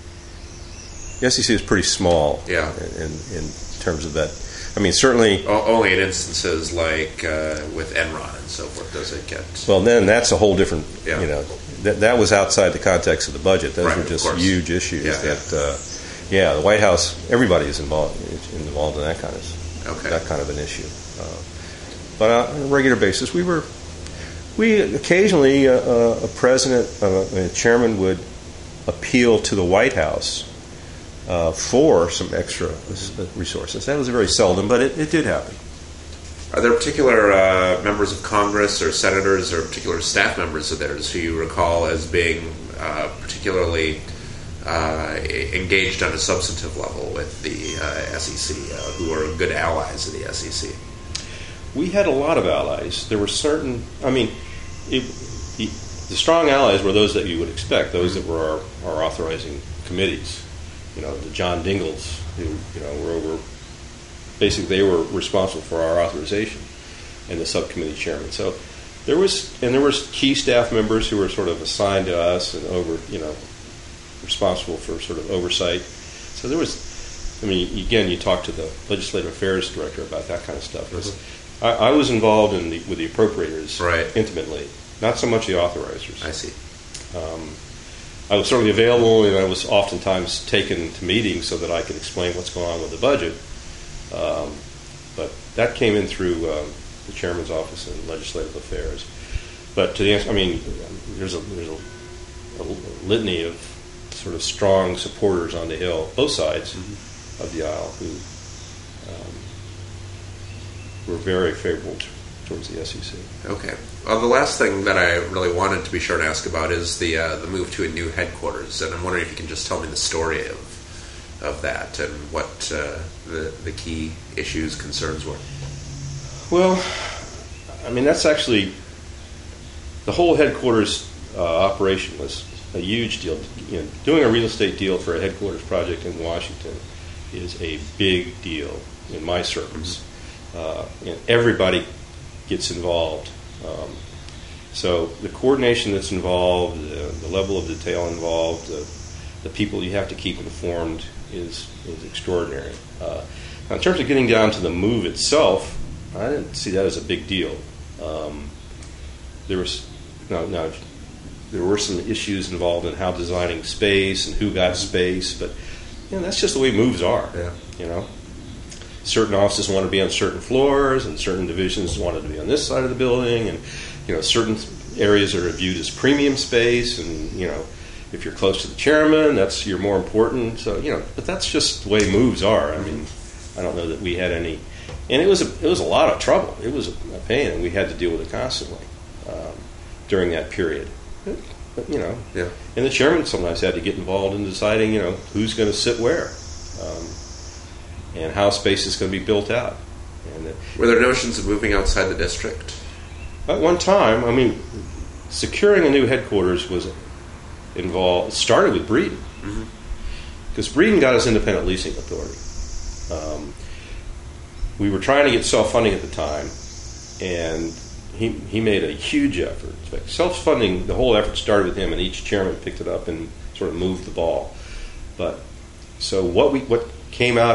the S E C is pretty small yeah. in, in terms of that. I mean, certainly... O- only in instances like uh, with Enron and so forth does it get... Well, then that's a whole different... Yeah. You know, that, that was outside the context of the budget. Those right, were just huge issues yeah, that... Yeah. Uh, yeah, the White House, everybody is involved involved in that kind of okay. that kind of an issue. Uh, but uh, on a regular basis, we were... We occasionally, uh, uh, a president, uh, a chairman would appeal to the White House uh, for some extra resources. That was very seldom, but it, it did happen. Are there particular uh, members of Congress or senators or particular staff members of theirs who you recall as being uh, particularly uh, engaged on a substantive level with the uh, S E C, uh, who are good allies of the S E C? We had a lot of allies. There were certain, I mean, it, the, the strong allies were those that you would expect, those that were our, our authorizing committees. You know, the John Dingles, who, you know, were over, basically they were responsible for our authorization, and the subcommittee chairman. So there was, and there was key staff members who were sort of assigned to us and over, you know, responsible for sort of oversight. So there was, I mean, again, you talk to the legislative affairs director about that kind of stuff. Mm-hmm. I, I was involved in the, with the appropriators right. intimately, not so much the authorizers. I see. Um, I was certainly available, and I was oftentimes taken to meetings so that I could explain what's going on with the budget. Um, but that came in through um, the chairman's office in legislative affairs. But to the answer, I mean, there's a there's a, a litany of sort of strong supporters on the Hill, both sides mm-hmm. of the aisle, who um, were very favorable t- towards the S E C. Okay. Well, the last thing that I really wanted to be sure to ask about is the uh, the move to a new headquarters, and I'm wondering if you can just tell me the story of of that and what uh, the the key issues, concerns were. Well, I mean, that's actually the whole headquarters uh, operation was a huge deal. You know, doing a real estate deal for a headquarters project in Washington is a big deal in my circles. Uh, and everybody gets involved. Um, so the coordination that's involved, uh, the level of detail involved, uh, the people you have to keep informed is is extraordinary. Uh, now in terms of getting down to the move itself, I didn't see that as a big deal. Um, there was now, now there were some issues involved in how designing space and who got space, but you know, that's just the way moves are. Yeah. You know, certain offices want to be on certain floors, and certain divisions wanted to be on this side of the building, and you know, certain areas are viewed as premium space, and you know, if you're close to the chairman, that's you're more important. So you know, but that's just the way moves are. I mean, I don't know that we had any, and it was a, it was a lot of trouble. It was a pain, and we had to deal with it constantly um, during that period. But, you know, yeah. And the chairman sometimes had to get involved in deciding, you know, who's going to sit where, um, and how space is going to be built out. And it, were there notions of moving outside the district? At one time, I mean, securing a new headquarters was involved. It started with Breeden, because mm-hmm. Breeden got us independent leasing authority. Um, we were trying to get self-funding at the time, and he he made a huge effort. In fact, self-funding, the whole effort started with him, and each chairman picked it up and sort of moved the ball. But so what we what came out of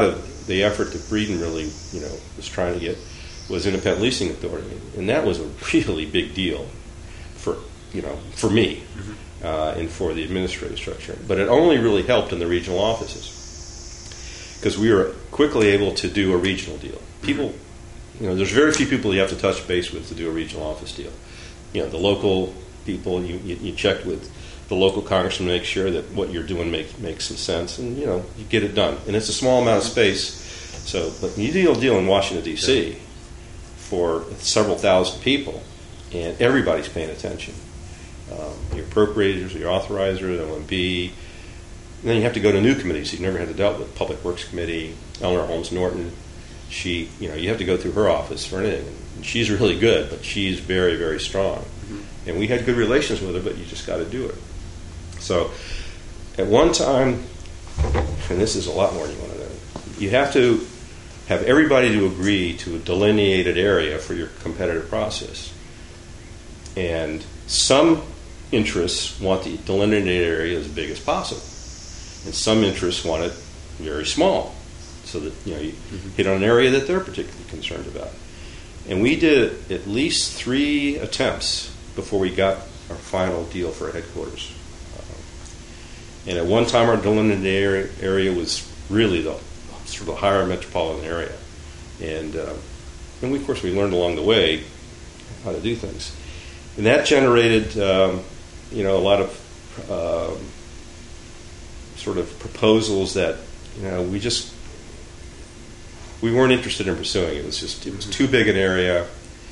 the effort that Breeden really, you know, was trying to get was Independent Leasing Authority, and that was a really big deal for, you know, for me mm-hmm. uh, and for the administrative structure. But it only really helped in the regional offices because we were quickly able to do a regional deal. People, you know, there's very few people you have to touch base with to do a regional office deal. You know, the local people, you, you, you checked with the local congressman to make sure that what you're doing makes makes some sense, and, you know, you get it done. And it's a small amount of space, so, but you deal a deal in Washington, D C Yeah. for several thousand people, and everybody's paying attention. Um, your appropriators, your authorizer, the O M B, and then you have to go to new committees you've never had to dealt with. Public Works Committee, Eleanor Holmes Norton, she, you know, you have to go through her office for anything. And she's really good, but she's very, very strong. Mm-hmm. And we had good relations with her, but you just got to do it. So at one time, and this is a lot more than you want to know, you have to have everybody to agree to a delineated area for your competitive process. And some interests want the delineated area as big as possible. And some interests want it very small, so that, you know, you mm-hmm. hit on an area that they're particularly concerned about. And we did at least three attempts before we got our final deal for headquarters. Uh, and at one time, our delineated area was really the sort of the higher metropolitan area. And, uh, and we, of course, we learned along the way how to do things. And that generated, um, you know, a lot of um, sort of proposals that, you know, we just, we weren't interested in pursuing. It was just, it was too big an area.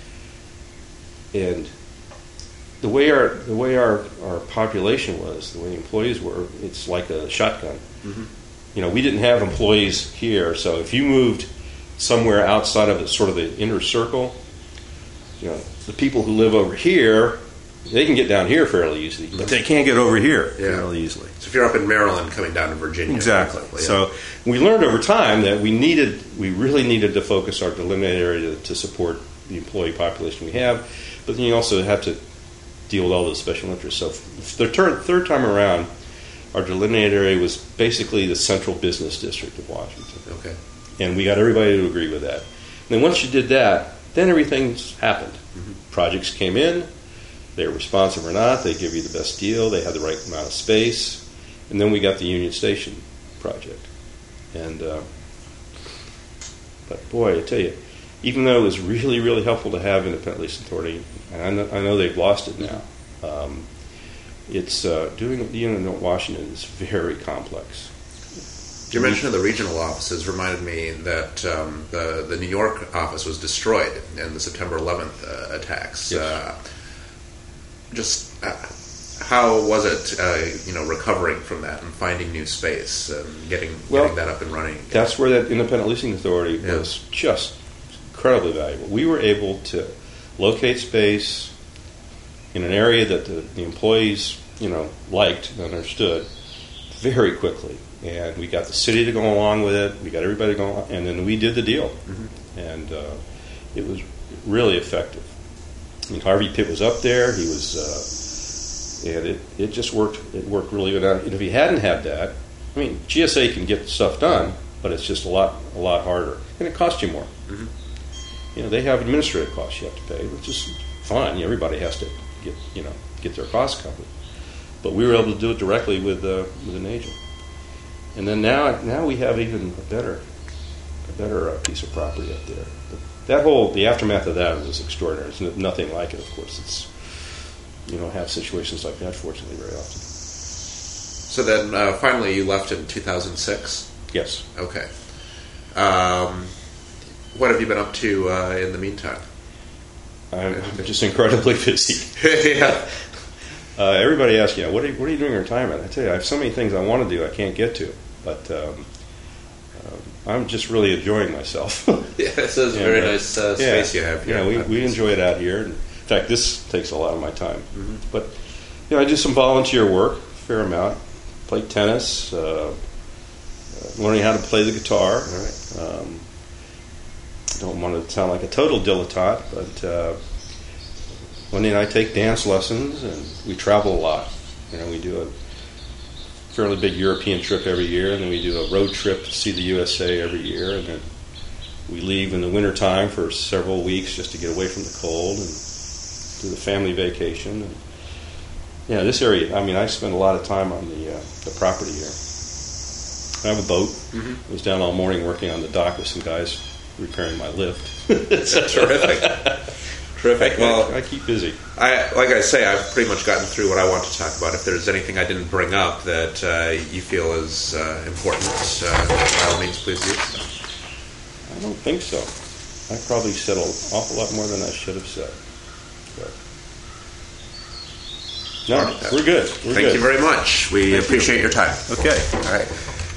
And the way our, the way our, our population was, the way the employees were, it's like a shotgun. Mm-hmm. You know, we didn't have employees here, so if you moved somewhere outside of the sort of the inner circle, you know, the people who live over here, they can get down here fairly easily, but they can't get over here yeah. fairly easily. So if you're up in Maryland coming down to Virginia. Exactly. Yeah. So we learned over time that we needed, we really needed to focus our delimited area to, to support the employee population we have, but then you also have to deal with all those special interests. So the third, third time around, our delineated area was basically the central business district of Washington. Okay. And we got everybody to agree with that. And then once you did that, then everything's happened. Mm-hmm. Projects came in, they were responsive or not, they give you the best deal, they had the right amount of space, and then we got the Union Station project. And, uh, but boy, I tell you, even though it was really, really helpful to have Independent Leasing Authority, and I know, I know they've lost it now, um, it's uh, doing the unit in Washington is very complex. Your mention of the regional offices reminded me that um, the the New York office was destroyed in the September eleventh uh, attacks. Yes. Uh, just uh, how was it, uh, you know, recovering from that and finding new space and getting well, getting that up and running again? That's where that Independent Leasing Authority yeah. was just incredibly valuable. We were able to locate space in an area that the, the employees, you know, liked and understood very quickly. And we got the city to go along with it. We got everybody to go along, and then we did the deal. Mm-hmm. And uh, it was really effective. I mean, Harvey Pitt was up there. He was, uh, and it, it just worked. It worked really good. And if he hadn't had that, I mean, G S A can get stuff done, but it's just a lot, a lot harder, and it costs you more. Mm-hmm. You know, they have administrative costs you have to pay, which is fine. Everybody has to get, you know, get their costs covered. But we were able to do it directly with uh, with an agent. And then now, now we have even a better, a better uh, piece of property up there. But that whole, the aftermath of that was extraordinary. There's nothing like it, of course. It's, you don't have situations like that, fortunately, very often. So then, uh, finally, you left in two thousand six? Yes. Okay. Um, what have you been up to uh, in the meantime? I'm just incredibly busy. yeah. Uh, everybody asks, you know, what are you, what are you doing in retirement? I tell you, I have so many things I want to do I can't get to. But um, um, I'm just really enjoying myself. yeah, this is a very uh, nice uh, space yeah, you have here. Yeah, we, we enjoy it out here. And in fact, this takes a lot of my time. Mm-hmm. But, you know, I do some volunteer work, a fair amount. Play tennis, uh, uh, learning how to play the guitar. All right. Um, don't want to sound like a total dilettante, but uh, Wendy and I take dance lessons, and we travel a lot. You know, we do a fairly big European trip every year, and then we do a road trip to see the U S A every year, and then we leave in the wintertime for several weeks just to get away from the cold and do the family vacation. And yeah, this area, I mean, I spend a lot of time on the uh, the property here. I have a boat. Mm-hmm. I was down all morning working on the dock with some guys repairing my lift. Terrific. Terrific. Well, I, I keep busy. I, like I say, I've pretty much gotten through what I want to talk about. If there's anything I didn't bring up that uh, you feel is uh, important, uh, by all means, please use. I don't think so. I probably said an awful lot more than I should have said. But no, right. we're good. We're Thank good. you very much. We Thank appreciate you. your time. Okay. All right.